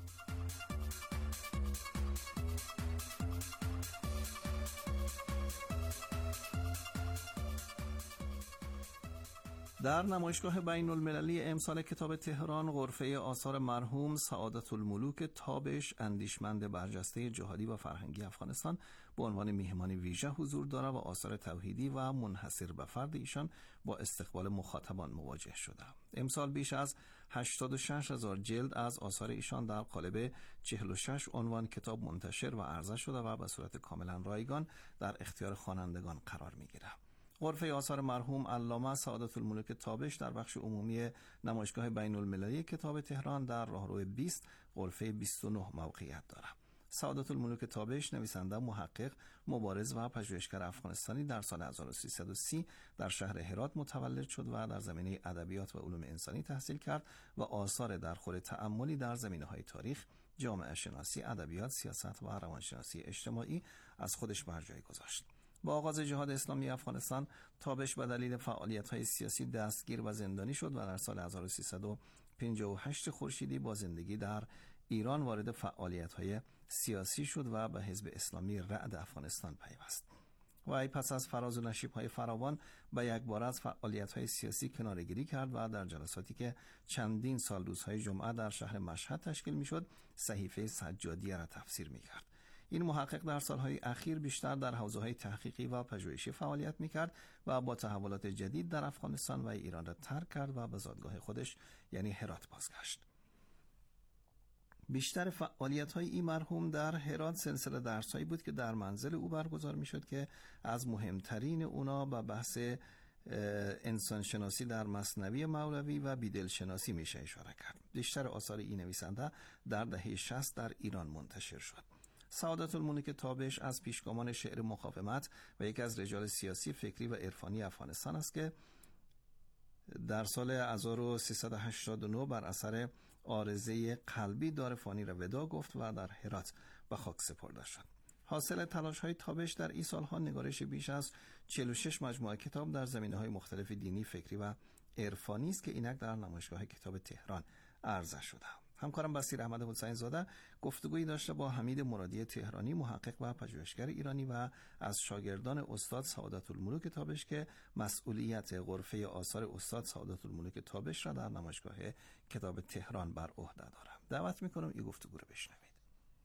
در نمایشگاه بین المللی امسال کتاب تهران، غرفه آثار مرحوم سعادت الملوک تابش، اندیشمند برجسته جهادی و فرهنگی افغانستان، به عنوان میهمان ویژه حضور دارد و آثار توحیدی و منحصر به فرد ایشان با استقبال مخاطبان مواجه شده. امسال بیش از 86,000 جلد از آثار ایشان در قالب 46 عنوان کتاب منتشر و عرضه شده و به صورت کاملا رایگان در اختیار خوانندگان قرار می‌گیرد. غرفه آثار مرحوم علامه سعادت الملوک تابش در بخش عمومی نمایشگاه بین المللی کتاب تهران در راهرو 20 غرفه 29 موقعیت دارد. سعادت الملوک تابش نویسنده، محقق، مبارز و پژوهشگر افغانستانی در سال 1330 در شهر هرات متولد شد و در زمینه ادبیات و علوم انسانی تحصیل کرد و آثار درخور تأملی در زمینه‌های تاریخ، جامعه شناسی، ادبیات، سیاست و روانشناسی اجتماعی از خودش بر جای گذاشت. با آغاز جهاد اسلامی افغانستان، تابش به دلیل فعالیت‌های سیاسی دستگیر و زندانی شد و در سال 1358 خورشیدی با زندگی در ایران وارد فعالیت‌های سیاسی شد و به حزب اسلامی رعد افغانستان پیوست. وی پس از فراز و نشیب‌های فراوان به یک بار از فعالیت‌های سیاسی کناره‌گیری کرد و در جلساتی که چندین سال روزهای جمعه در شهر مشهد تشکیل می‌شد، صحیفه سجادیه را تفسیر می‌کرد. این محقق در سالهای اخیر بیشتر در حوزه‌های تحقیقی و پژوهشی فعالیت می‌کرد و با تحولات جدید در افغانستان و ایران را ترک کرد و به زادگاه خودش یعنی هرات بازگشت. بیشتر فعالیت‌های این مرحوم در هرات سلسله درس‌هایی بود که در منزل او برگزار می‌شد که از مهمترین اونا به بحث انسانشناسی در مثنوی مولوی و بیدلشناسی میشه اشاره کرد. بیشتر آثار این نویسنده در دهه 60 در ایران منتشر شد. سعادت الملوک تابش از پیشگامان شعر مقاومت و یکی از رجال سیاسی، فکری و عرفانی افغانستان است که در سال 1389 بر اثر عارضه قلبی دار فانی را ودا گفت و در هرات به خاک سپرده شد. حاصل تلاش‌های تابش در این سالها نگارش بیش از 46 مجموعه کتاب در زمینه‌های مختلف دینی، فکری و عرفانی است که اینک در نمایشگاه کتاب تهران عرضه شده. همکارم بصیر احمد حسین زاده گفتگویی داشته با حمید مرادی تهرانی، محقق و پژوهشگر ایرانی و از شاگردان استاد سعادت الملوک تابش که مسئولیت غرفه آثار استاد سعادت الملوک تابش را در نمایشگاه کتاب تهران بر عهده دارم. دعوت می‌کنم این گفتگو رو بشنوید.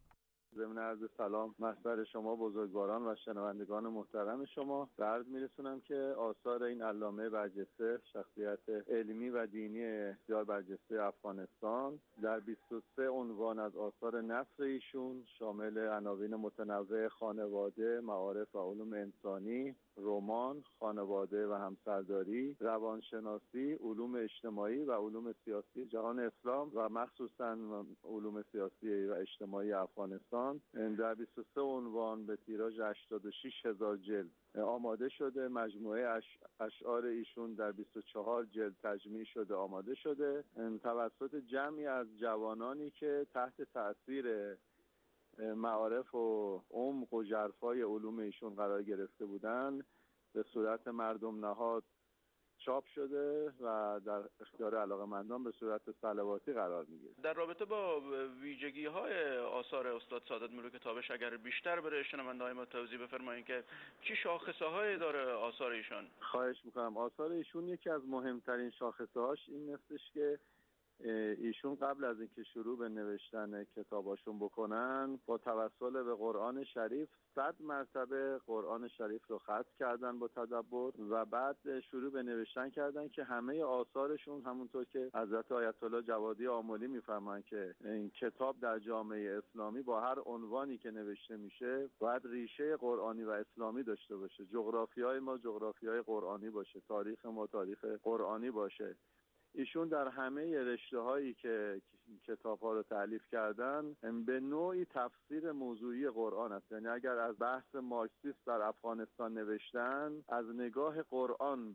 ضمن عرض سلام محضر شما بزرگواران و شنوندگان محترم شما، به عرض میرسونم که آثار این علامه برجسته، شخصیت علمی و دینی بسیار برجسته افغانستان، در 23 عنوان از آثار نثر ایشون شامل عناوین متنوع خانواده، معارف و علوم انسانی، رمان، خانواده و همسرداری، روانشناسی، علوم اجتماعی و علوم سیاسی جهان اسلام و مخصوصاً علوم سیاسی و اجتماعی افغانستان در 23 عنوان به تیراژ 86,000 جلد آماده شده. مجموعه اشعار ایشون در 24 جلد تجمیع شده آماده شده توسط جمعی از جوانانی که تحت تأثیر معارف و عمق و ژرفای علوم ایشون قرار گرفته بودن به صورت مردم نهاد چاپ شده و در اختیار علاقه‌مندان به صورت صلواتی قرار میگیره. در رابطه با ویژگی‌های آثار استاد سعادت ملوک تابش اگر بیشتر برای شنونده‌های ما توضیح بفرمایید که چی شاخصه‌هایی داره آثار ایشون؟ خواهش می‌کنم. آثار ایشون یکی از مهمترین شاخصه‌هاش این هستش که ایشون قبل از اینکه شروع به نوشتن کتاباشون بکنن با توسل به قرآن شریف 100 مرتبه قرآن شریف رو ختم کردن با تدبر و بعد شروع به نوشتن کردن که همه آثارشون همونطور که حضرت آیت الله جوادی آملی میفرمایند که این کتاب در جامعه اسلامی با هر عنوانی که نوشته میشه باید ریشه قرآنی و اسلامی داشته باشه. جغرافیای ما جغرافیای قرآنی باشه، تاریخ ما تاریخ قرآنی باشه. ایشون در همه رشته‌هایی که کتاب‌ها رو تألیف کردن به نوعی تفسیر موضوعی قرآن است. یعنی اگر از بحث مارکسیسم در افغانستان نوشتن، از نگاه قرآن